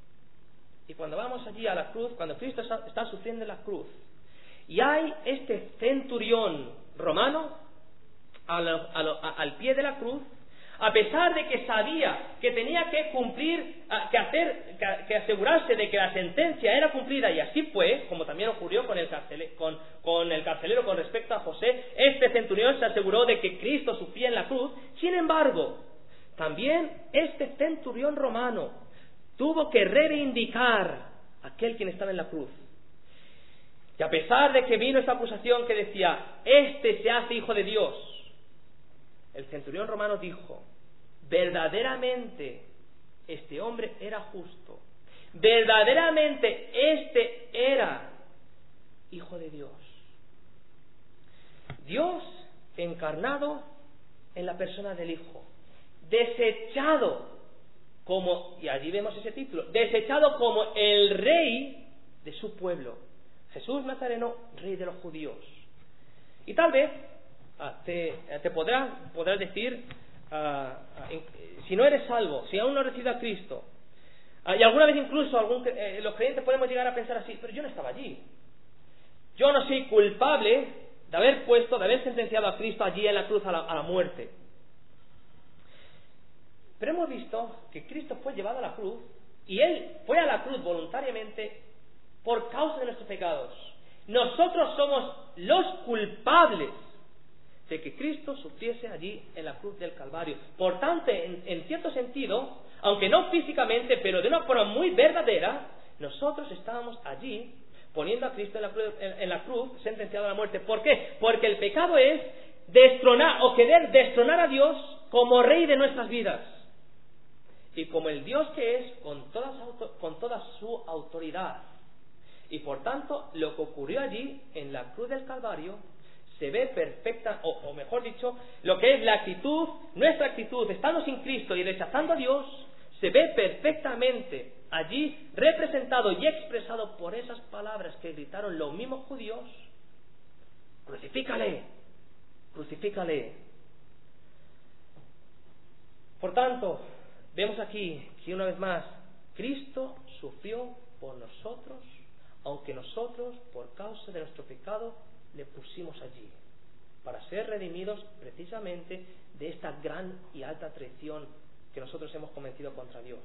Y cuando vamos allí a la cruz, cuando Cristo está sufriendo en la cruz, y hay este centurión romano al, al, al pie de la cruz, a pesar de que sabía que tenía que cumplir, que hacer, que, que asegurarse de que la sentencia era cumplida, y así fue, como también ocurrió con el, carcelero, con, con el carcelero con respecto a José, este centurión se aseguró de que Cristo sufría en la cruz. Sin embargo, también este centurión romano tuvo que reivindicar a aquel quien estaba en la cruz. Y a pesar de que vino esta acusación que decía, este se hace hijo de Dios, el centurión romano dijo, verdaderamente este hombre era justo, verdaderamente este era hijo de Dios. Dios encarnado en la persona del Hijo, desechado como, y allí vemos ese título, desechado como el rey de su pueblo, Jesús Nazareno, rey de los judíos. Y tal vez Ah, te, te podrás, podrás decir, ah, eh, si no eres salvo, si aún no has recibido a Cristo, ah, y alguna vez incluso algún, eh, los creyentes podemos llegar a pensar así, pero yo no estaba allí, yo no soy culpable de haber puesto, de haber sentenciado a Cristo allí en la cruz a la, a la muerte. Pero hemos visto que Cristo fue llevado a la cruz, y Él fue a la cruz voluntariamente por causa de nuestros pecados. Nosotros somos los culpables de que Cristo sufriese allí en la cruz del Calvario. Por tanto, en, en cierto sentido, aunque no físicamente, pero de una forma muy verdadera, nosotros estábamos allí poniendo a Cristo en la cruz, en, en la cruz sentenciado a la muerte. ¿Por qué? Porque el pecado es destronar o querer destronar a Dios como rey de nuestras vidas. Y como el Dios que es, con toda su, con toda su autoridad. Y por tanto, lo que ocurrió allí en la cruz del Calvario se ve perfecta, o, o mejor dicho, lo que es la actitud, nuestra actitud, estando sin Cristo y rechazando a Dios, se ve perfectamente allí representado y expresado por esas palabras que gritaron los mismos judíos: crucifícale, crucifícale. Por tanto, vemos aquí que una vez más Cristo sufrió por nosotros, aunque nosotros, por causa de nuestro pecado, le pusimos allí. para ser redimidos precisamente de esta gran y alta traición que nosotros hemos cometido contra Dios.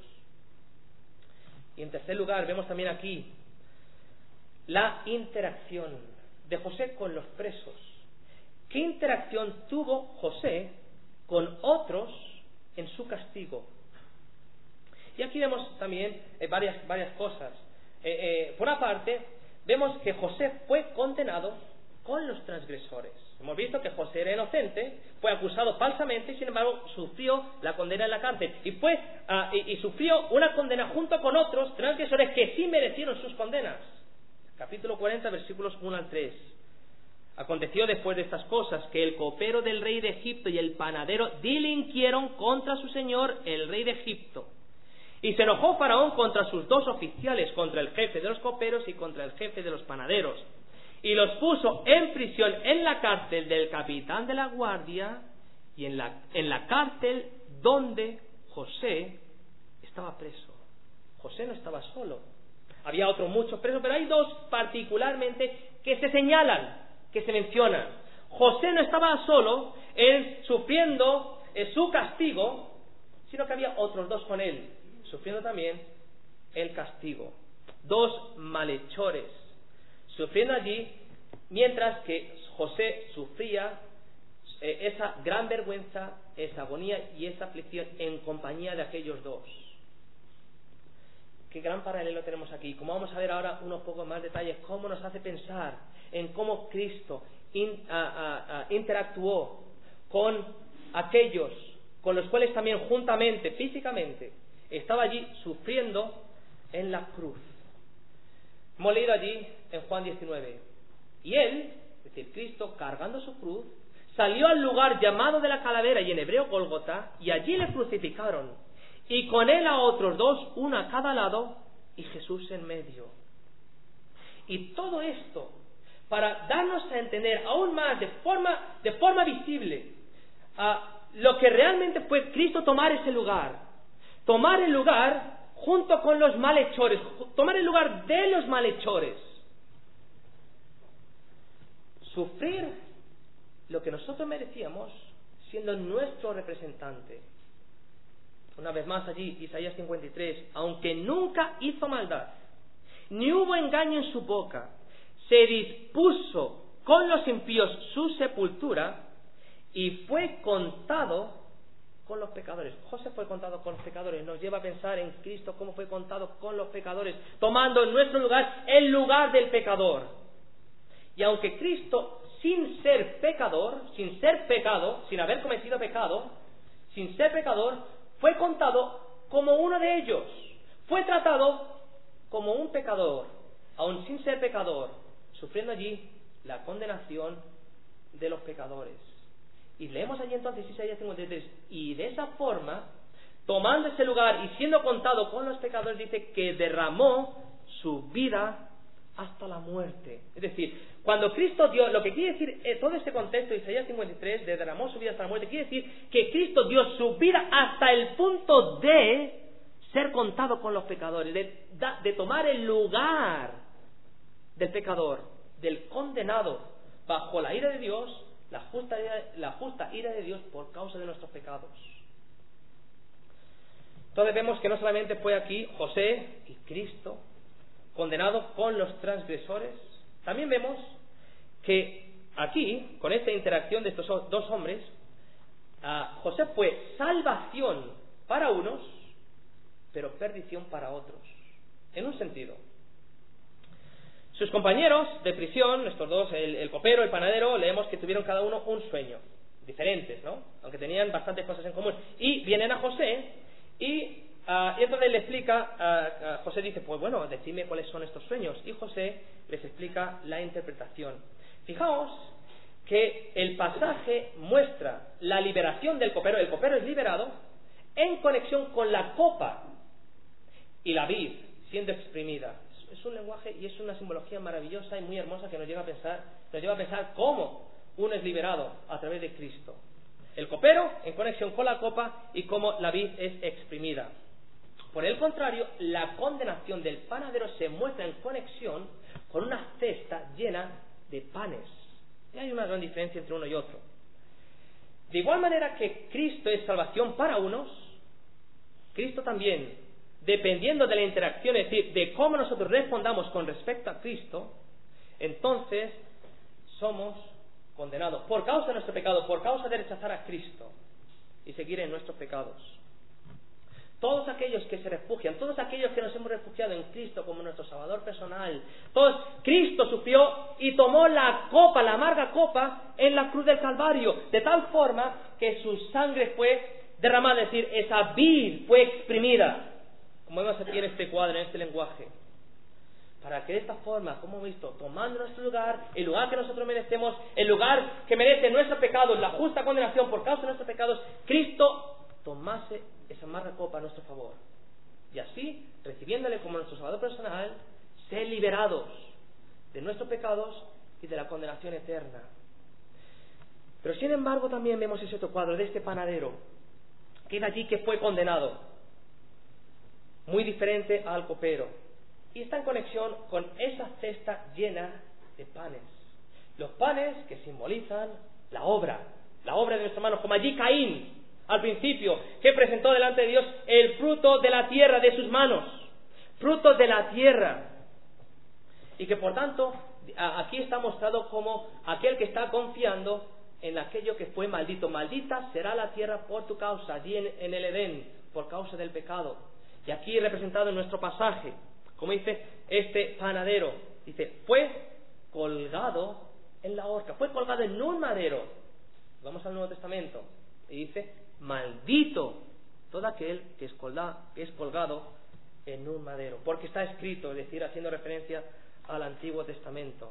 Y en tercer lugar, vemos también aquí la interacción de José con los presos. ¿Qué interacción tuvo José con otros en su castigo? Y aquí vemos también eh, varias, varias cosas. Eh, eh, por una parte, vemos que José fue condenado con los transgresores. Hemos visto que José era inocente, fue acusado falsamente y sin embargo sufrió la condena en la cárcel. Y, fue, uh, y, y sufrió una condena junto con otros transgresores que sí merecieron sus condenas. Capítulo cuarenta, versículos uno al tres. Aconteció después de estas cosas que el copero del rey de Egipto y el panadero delinquieron contra su señor, el rey de Egipto. Y se enojó Faraón contra sus dos oficiales, contra el jefe de los coperos y contra el jefe de los panaderos. Y los puso en prisión en la cárcel del capitán de la guardia y en la, en la cárcel donde José estaba preso. José no estaba solo. Había otros muchos presos, pero hay dos particularmente que se señalan, que se mencionan. José no estaba solo en sufriendo en su castigo, sino que había otros dos con él, sufriendo también el castigo. Dos malhechores, sufriendo allí, mientras que José sufría eh, esa gran vergüenza, esa agonía y esa aflicción en compañía de aquellos dos. Qué gran paralelo tenemos aquí. Como vamos a ver ahora unos pocos más detalles, cómo nos hace pensar en cómo Cristo in, a, a, a, interactuó con aquellos con los cuales también juntamente, físicamente, estaba allí sufriendo en la cruz. Hemos leído allí en Juan diecinueve. Y él, es decir, Cristo, cargando su cruz, salió al lugar llamado de la calavera y en hebreo Gólgota, y allí le crucificaron. Y con él a otros dos, uno a cada lado, y Jesús en medio. Y todo esto para darnos a entender aún más de forma, de forma visible uh, lo que realmente fue Cristo tomar ese lugar. Tomar el lugar junto con los malhechores, tomar el lugar de los malhechores. Sufrir lo que nosotros merecíamos siendo nuestro representante. Una vez más allí, Isaías cincuenta y tres, aunque nunca hizo maldad, ni hubo engaño en su boca, se dispuso con los impíos su sepultura y fue contado con los pecadores. José fue contado con los pecadores, nos lleva a pensar en Cristo cómo fue contado con los pecadores, tomando en nuestro lugar el lugar del pecador. Y aunque Cristo, sin ser pecador, sin ser pecado, sin haber cometido pecado, sin ser pecador, fue contado como uno de ellos, fue tratado como un pecador, aun sin ser pecador, sufriendo allí la condenación de los pecadores. Y leemos allí entonces Isaías cincuenta y tres, y de esa forma, tomando ese lugar y siendo contado con los pecadores, dice que derramó su vida hasta la muerte. Es decir, cuando Cristo dio, lo que quiere decir eh, todo este contexto de Isaías cincuenta y tres, de derramó su vida hasta la muerte, quiere decir que Cristo dio su vida hasta el punto de ser contado con los pecadores, de, de tomar el lugar del pecador, del condenado, bajo la ira de Dios, la justa ira, la justa ira de Dios por causa de nuestros pecados. Entonces vemos que no solamente fue aquí José y Cristo condenado con los transgresores, también vemos que aquí, con esta interacción de estos dos hombres, uh, José fue salvación para unos, pero perdición para otros, en un sentido. Sus compañeros de prisión, estos dos, el, el copero, el panadero, leemos que tuvieron cada uno un sueño, diferentes, ¿no? Aunque tenían bastantes cosas en común. Y vienen a José y Uh, y entonces le explica, uh, uh, José dice, pues bueno, decidme cuáles son estos sueños. Y José les explica la interpretación. Fijaos que el pasaje muestra la liberación del copero, el copero es liberado, en conexión con la copa y la vid siendo exprimida. Es, es un lenguaje y es una simbología maravillosa y muy hermosa que nos lleva a pensar, nos lleva a pensar cómo uno es liberado a través de Cristo. El copero en conexión con la copa y cómo la vid es exprimida. Por el contrario, la condenación del panadero se muestra en conexión con una cesta llena de panes Y hay una gran diferencia entre uno y otro. De igual manera que Cristo es salvación para unos, Cristo también, dependiendo de la interacción, es decir, de cómo nosotros respondamos con respecto a Cristo, entonces somos condenados por causa de nuestro pecado, por causa de rechazar a Cristo y seguir en nuestros pecados. Todos aquellos que se refugian, todos aquellos que nos hemos refugiado en Cristo como nuestro Salvador personal, todos, Cristo sufrió y tomó la copa, la amarga copa, en la cruz del Calvario, de tal forma que su sangre fue derramada, es decir, esa vid fue exprimida, como vemos aquí en este cuadro, en este lenguaje, para que de esta forma, como hemos visto, tomando nuestro lugar, el lugar que nosotros merecemos, el lugar que merece nuestros pecados, la justa condenación por causa de nuestros pecados, Cristo tomase esa amarga copa a nuestro favor, y así, recibiéndole como nuestro Salvador personal, ser liberados de nuestros pecados y de la condenación eterna. Pero sin embargo también vemos ese otro cuadro de este panadero, que es allí que fue condenado, muy diferente al copero, y está en conexión con esa cesta llena de panes, los panes que simbolizan la obra, la obra de nuestras manos, como allí Caín, al principio, que presentó delante de Dios el fruto de la tierra de sus manos, fruto de la tierra, y que por tanto aquí está mostrado como aquel que está confiando en aquello que fue maldito. Maldita será la tierra por tu causa, allí en, en el Edén, por causa del pecado. Y aquí representado en nuestro pasaje, como dice este panadero, dice, fue colgado en la horca, fue colgado en un madero. Vamos al Nuevo Testamento, y dice, maldito todo aquel que es, colgado, que es colgado en un madero, porque está escrito, es decir, haciendo referencia al Antiguo Testamento.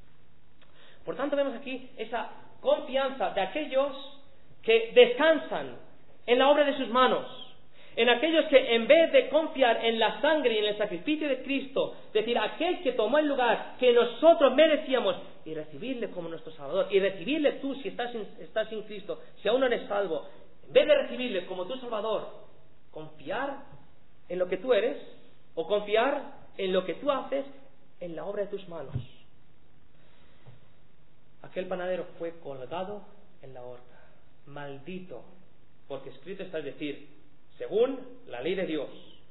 Por tanto, vemos aquí esa confianza de aquellos que descansan en la obra de sus manos, en aquellos que en vez de confiar en la sangre y en el sacrificio de Cristo, es decir, aquel que tomó el lugar que nosotros merecíamos, y recibirle como nuestro Salvador, y recibirle tú si estás sin, estás sin Cristo, si aún no eres salvo, en vez de recibirle como tu Salvador, confiar en lo que tú eres, o confiar en lo que tú haces en la obra de tus manos. Aquel panadero fue colgado en la horca, maldito, porque escrito está, es decir, según la ley de Dios.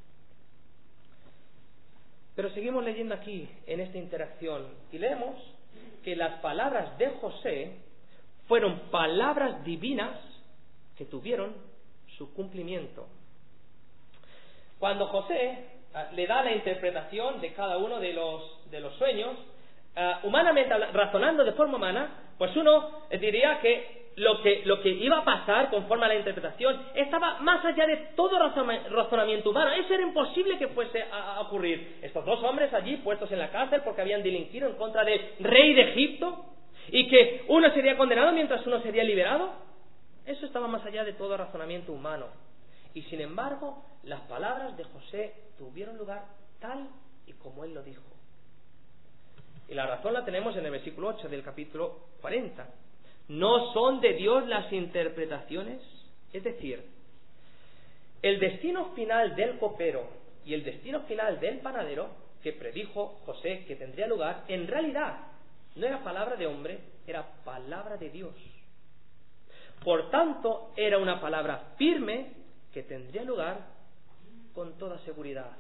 Pero seguimos leyendo aquí en esta interacción y leemos que las palabras de José fueron palabras divinas que tuvieron su cumplimiento. Cuando José uh, le da la interpretación de cada uno de los, de los sueños, uh, humanamente, razonando de forma humana, pues uno diría que lo que lo que iba a pasar conforme a la interpretación estaba más allá de todo razonamiento humano. Eso era imposible que fuese a, a ocurrir. Estos dos hombres allí puestos en la cárcel porque habían delinquido en contra del rey de Egipto, y que uno sería condenado mientras uno sería liberado, eso estaba más allá de todo razonamiento humano. Y sin embargo, las palabras de José tuvieron lugar tal y como él lo dijo. Y la razón la tenemos en el versículo ocho del capítulo cuarenta. ¿No son de Dios las interpretaciones? Es decir, el destino final del copero y el destino final del panadero que predijo José que tendría lugar, en realidad no era palabra de hombre, era palabra de Dios. Por tanto, era una palabra firme que tendría lugar con toda seguridad.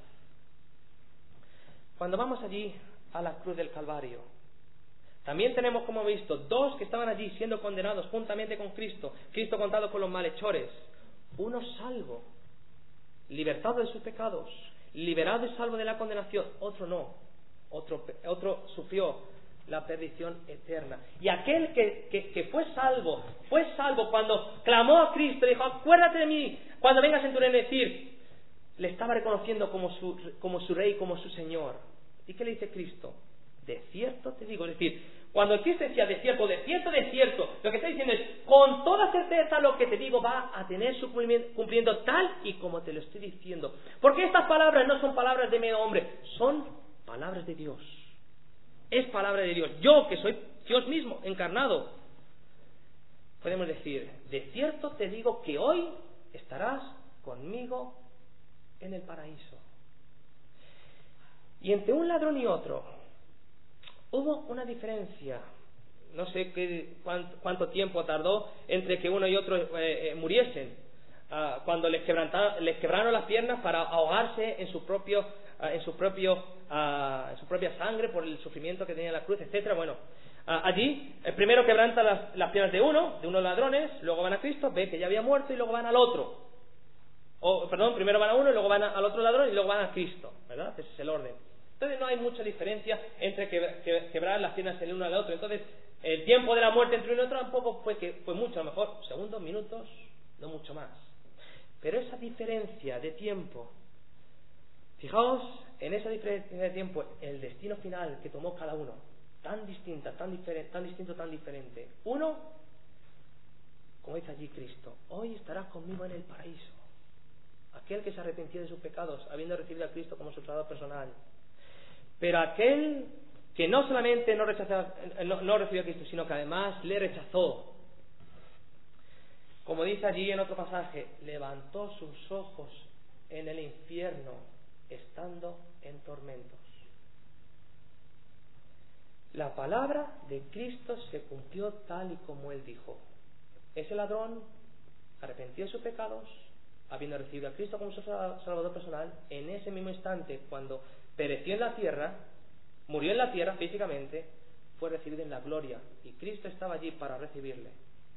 Cuando vamos allí a la cruz del Calvario, también tenemos, como hemos visto, dos que estaban allí siendo condenados juntamente con Cristo, Cristo contado con los malhechores. Uno salvo, libertado de sus pecados, liberado y salvo de la condenación. Otro no, otro, otro sufrió la perdición eterna. Y aquel que, que, que fue salvo, fue salvo cuando clamó a Cristo y dijo, acuérdate de mí cuando vengas en tu reino. Es decir, le estaba reconociendo como su, como su rey, como su Señor. ¿Y qué le dice Cristo? De cierto te digo, es decir, cuando el Cristo decía de cierto, de cierto, de cierto, lo que está diciendo es, con toda certeza lo que te digo va a tener su cumplimiento tal y como te lo estoy diciendo. Porque estas palabras no son palabras de medio hombre, son palabras de Dios. Es palabra de Dios. Yo, que soy Dios mismo, encarnado, podemos decir, de cierto te digo que hoy estarás conmigo en el paraíso. Y entre un ladrón y otro hubo una diferencia no sé qué, cuánto, cuánto tiempo tardó entre que uno y otro eh, eh, muriesen, uh, cuando les, les quebraron las piernas para ahogarse en su propio, uh, en su propio, uh, en su propia sangre por el sufrimiento que tenía la cruz, etcétera. Bueno, uh, allí el primero quebranta las, las piernas de uno, de unos ladrones, luego van a Cristo, ve que ya había muerto y luego van al otro. O, perdón, primero van a uno y luego van a, al otro ladrón y luego van a Cristo, ¿verdad? Ese es el orden. Entonces no hay mucha diferencia entre que, que, quebrar las piernas el uno al otro. Entonces el tiempo de la muerte entre uno y otro tampoco fue, que, fue mucho, a lo mejor segundos, minutos, no mucho más. Pero esa diferencia de tiempo, fijaos en esa diferencia de tiempo, el destino final que tomó cada uno, tan distinta, tan diferente, tan distinto, tan diferente. Uno, como dice allí Cristo, hoy estarás conmigo en el paraíso. Aquel que se arrepintió de sus pecados, habiendo recibido a Cristo como su Salvador personal. Pero aquel que no solamente no, rechazó, no, no recibió a Cristo, sino que además le rechazó, como dice allí en otro pasaje, levantó sus ojos en el infierno, estando en tormentos. La palabra de Cristo se cumplió tal y como Él dijo. Ese ladrón, arrepentido de sus pecados, habiendo recibido a Cristo como su Salvador personal, en ese mismo instante, cuando pereció en la tierra, murió en la tierra físicamente, fue recibido en la gloria, y Cristo estaba allí para recibirle.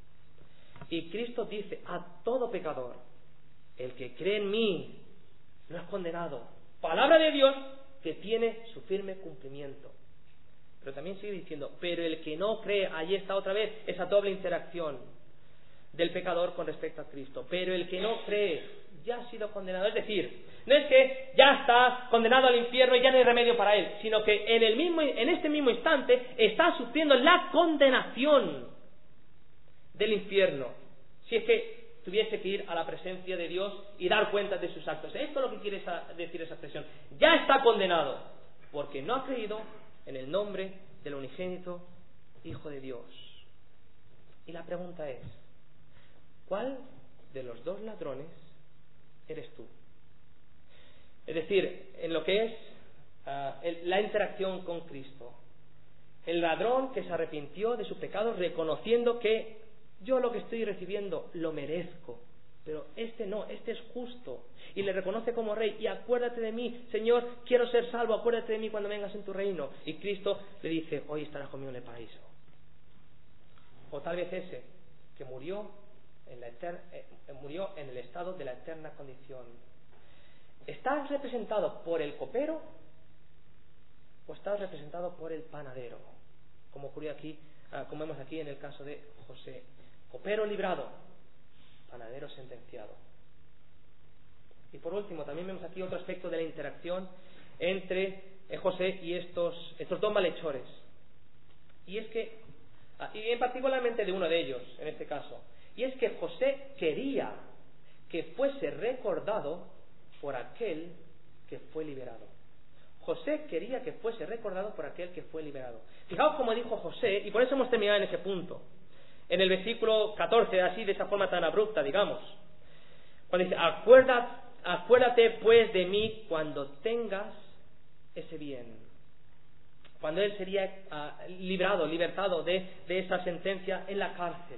Y Cristo dice a todo pecador, el que cree en mí no es condenado. Palabra de Dios que tiene su firme cumplimiento. Pero también sigue diciendo, pero el que no cree, allí está otra vez esa doble interacción del pecador con respecto a Cristo. Pero el que no cree ya ha sido condenado. Es decir, no es que ya está condenado al infierno y ya no hay remedio para él, sino que en el mismo, en este mismo instante está sufriendo la condenación del infierno, si es que tuviese que ir a la presencia de Dios y dar cuenta de sus actos. Esto es lo que quiere esa, decir esa expresión. Ya está condenado porque no ha creído en el nombre del unigénito Hijo de Dios. Y la pregunta es, ¿cuál de los dos ladrones eres tú? Es decir, en lo que es uh, el, la interacción con Cristo. El ladrón que se arrepintió de sus pecados reconociendo que yo lo que estoy recibiendo lo merezco, pero este no, este es justo, y le reconoce como rey, y acuérdate de mí, Señor, quiero ser salvo, acuérdate de mí cuando vengas en tu reino. Y Cristo le dice, hoy estarás conmigo en el paraíso. O tal vez ese que murió en, la eter- eh, murió en el estado de la eterna condición. ¿Estás representado por el copero o estás representado por el panadero? Como ocurrió aquí, uh, como vemos aquí en el caso de José. Copero librado, panadero sentenciado. Y por último, también vemos aquí otro aspecto de la interacción entre eh, José y estos, estos dos malhechores. Y es que, uh, y en particularmente de uno de ellos, en este caso, y es que José quería que fuese recordado por aquel que fue liberado. José quería que fuese recordado por aquel que fue liberado. Fijaos cómo dijo José, y por eso hemos terminado en ese punto. En el versículo catorce, así de esa forma tan abrupta, digamos. Cuando dice, acuérdate, acuérdate pues de mí cuando tengas ese bien. Cuando él sería uh, librado, libertado de, de esa sentencia en la cárcel.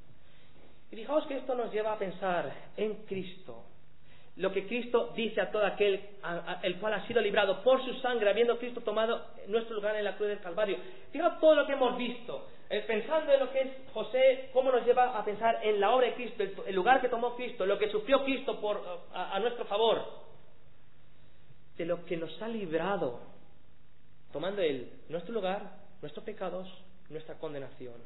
Y fijaos que esto nos lleva a pensar en Cristo. Lo que Cristo dice a todo aquel a, a, el cual ha sido librado por su sangre, habiendo Cristo tomado nuestro lugar en la cruz del Calvario. Fijaos todo lo que hemos visto, eh, pensando en lo que es José, cómo nos lleva a pensar en la obra de Cristo, el, el lugar que tomó Cristo, lo que sufrió Cristo por, a, a nuestro favor, de lo que nos ha librado, tomando Él nuestro lugar, nuestros pecados, nuestra condenación.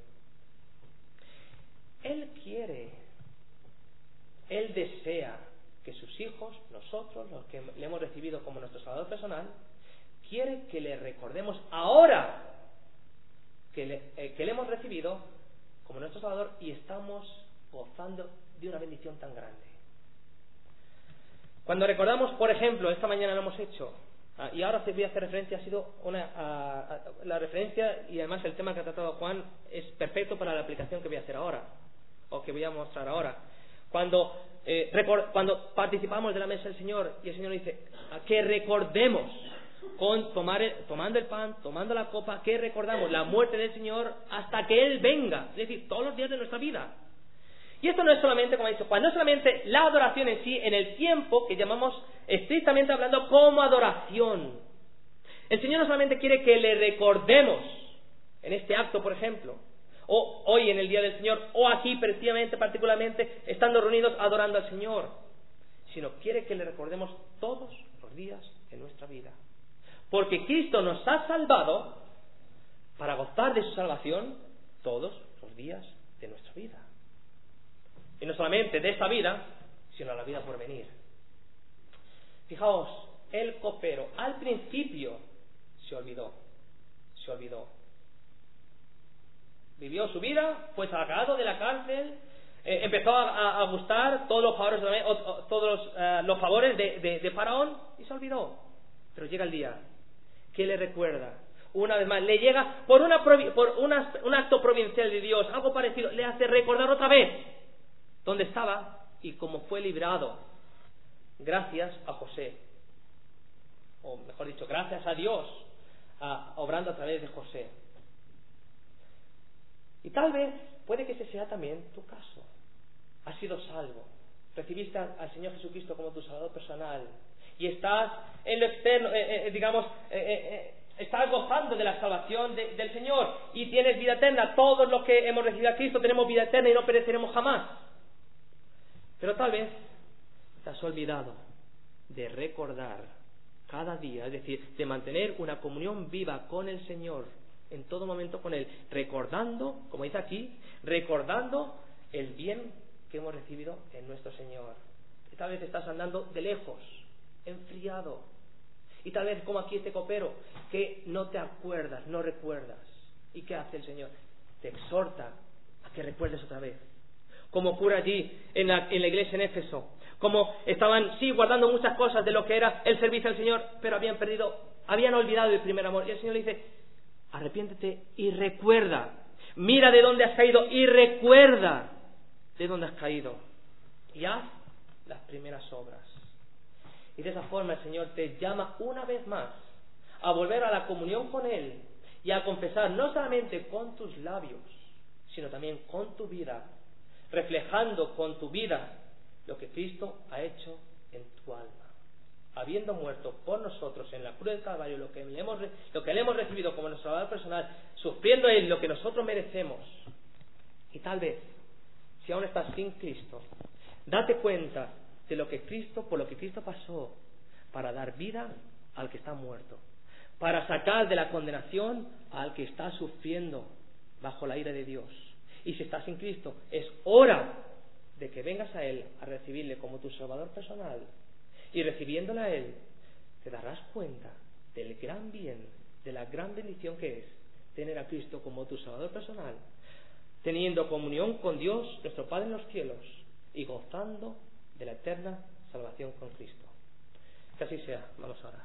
Él quiere, Él desea que sus hijos, nosotros, los que le hemos recibido como nuestro Salvador personal, quiere que le recordemos ahora que le, eh, que le hemos recibido como nuestro Salvador y estamos gozando de una bendición tan grande. Cuando recordamos, por ejemplo, esta mañana lo hemos hecho, ah, y ahora voy a hacer referencia, ha sido una, a, a, la referencia y además el tema que ha tratado Juan es perfecto para la aplicación que voy a hacer ahora, o que voy a mostrar ahora. Cuando, eh, record, cuando participamos de la mesa del Señor y el Señor dice que recordemos, con tomar el, tomando el pan, tomando la copa, que recordamos la muerte del Señor hasta que Él venga, es decir, todos los días de nuestra vida. Y esto no es solamente, como he dicho, no es solamente la adoración en sí, en el tiempo que llamamos estrictamente hablando como adoración. El Señor no solamente quiere que le recordemos en este acto, por ejemplo, o hoy en el Día del Señor, o aquí precisamente, particularmente, estando reunidos adorando al Señor, sino quiere que le recordemos todos los días de nuestra vida. Porque Cristo nos ha salvado para gozar de su salvación todos los días de nuestra vida. Y no solamente de esta vida, sino la vida por venir. Fijaos, el copero al principio se olvidó, se olvidó. Vivió su vida, fue sacado de la cárcel, eh, empezó a, a gustar todos los favores, o, o, todos los, uh, los favores de, de, de Faraón y se olvidó. Pero llega el día que le recuerda, una vez más, le llega por, una, por una, un acto providencial de Dios, algo parecido, le hace recordar otra vez dónde estaba y cómo fue librado, gracias a José, o mejor dicho, gracias a Dios, a, obrando a través de José. Y tal vez, puede que ese sea también tu caso. Has sido salvo, recibiste al Señor Jesucristo como tu Salvador personal, y estás en lo externo, eh, eh, digamos, eh, eh, estás gozando de la salvación de, del Señor, y tienes vida eterna. Todos los que hemos recibido a Cristo tenemos vida eterna y no pereceremos jamás. Pero tal vez te has olvidado de recordar cada día, es decir, de mantener una comunión viva con el Señor, en todo momento con Él, recordando, como dice aquí, recordando el bien que hemos recibido en nuestro Señor. Y tal vez estás andando de lejos, enfriado, y tal vez como aquí este copero, que no te acuerdas, no recuerdas. ¿Y qué hace el Señor? Te exhorta a que recuerdes otra vez, como ocurre allí en la, en la iglesia en Éfeso, como estaban sí guardando muchas cosas de lo que era el servicio al Señor, pero habían perdido, habían olvidado el primer amor. Y el Señor le dice: arrepiéntete y recuerda, mira de dónde has caído y recuerda de dónde has caído, y haz las primeras obras. Y de esa forma el Señor te llama una vez más a volver a la comunión con Él y a confesar no solamente con tus labios, sino también con tu vida, reflejando con tu vida lo que Cristo ha hecho en tu alma, habiendo muerto por nosotros en la cruz del Calvario, lo que le hemos, lo que le hemos recibido como nuestro Salvador personal, sufriendo Él lo que nosotros merecemos. Y tal vez, si aún estás sin Cristo, date cuenta de lo que Cristo, por lo que Cristo pasó, para dar vida al que está muerto, para sacar de la condenación al que está sufriendo bajo la ira de Dios. Y si estás sin Cristo, es hora de que vengas a Él a recibirle como tu Salvador personal. Y recibiéndole a Él, te darás cuenta del gran bien, de la gran bendición que es tener a Cristo como tu Salvador personal, teniendo comunión con Dios, nuestro Padre en los cielos, y gozando de la eterna salvación con Cristo. Que así sea. Vamos a orar.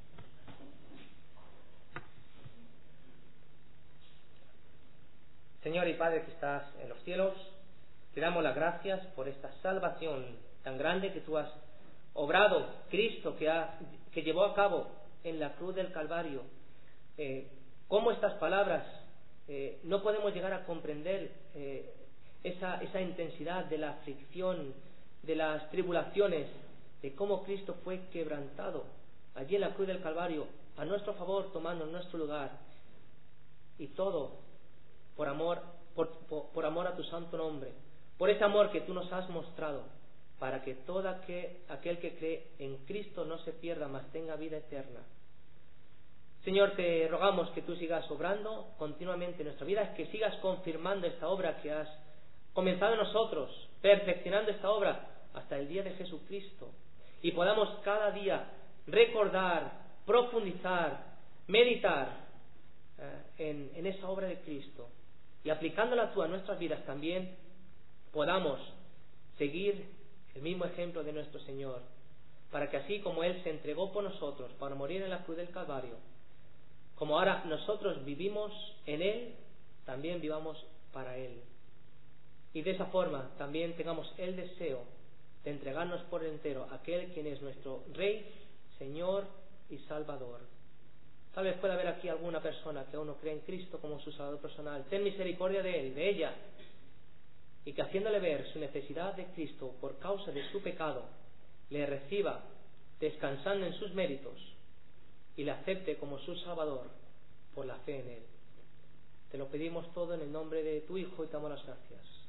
Señor y Padre que estás en los cielos, te damos las gracias por esta salvación tan grande que tú has obrado, Cristo que, ha, que llevó a cabo en la cruz del Calvario. Eh, cómo estas palabras eh, no podemos llegar a comprender eh, esa, esa intensidad de la aflicción, de las tribulaciones, de cómo Cristo fue quebrantado allí en la cruz del Calvario a nuestro favor, tomando nuestro lugar, y todo por amor, por, por, por amor a tu santo nombre, por ese amor que tú nos has mostrado, para que todo aquel, aquel que cree en Cristo no se pierda, mas tenga vida eterna. Señor, te rogamos que tú sigas obrando continuamente en nuestra vida, que sigas confirmando esta obra que has comenzado en nosotros, perfeccionando esta obra hasta el día de Jesucristo, y podamos cada día recordar, profundizar, meditar eh, en, en esa obra de Cristo, y aplicándola tú a nuestras vidas también podamos seguir el mismo ejemplo de nuestro Señor, para que así como Él se entregó por nosotros para morir en la cruz del Calvario, como ahora nosotros vivimos en Él, también vivamos para Él. Y de esa forma también tengamos el deseo de entregarnos por entero a aquel quien es nuestro Rey, Señor y Salvador. Tal vez pueda haber aquí alguna persona que aún no cree en Cristo como su Salvador personal. Ten misericordia de él, de ella, y que haciéndole ver su necesidad de Cristo por causa de su pecado, le reciba descansando en sus méritos y le acepte como su Salvador por la fe en él. Te lo pedimos todo en el nombre de tu Hijo y te damos las gracias.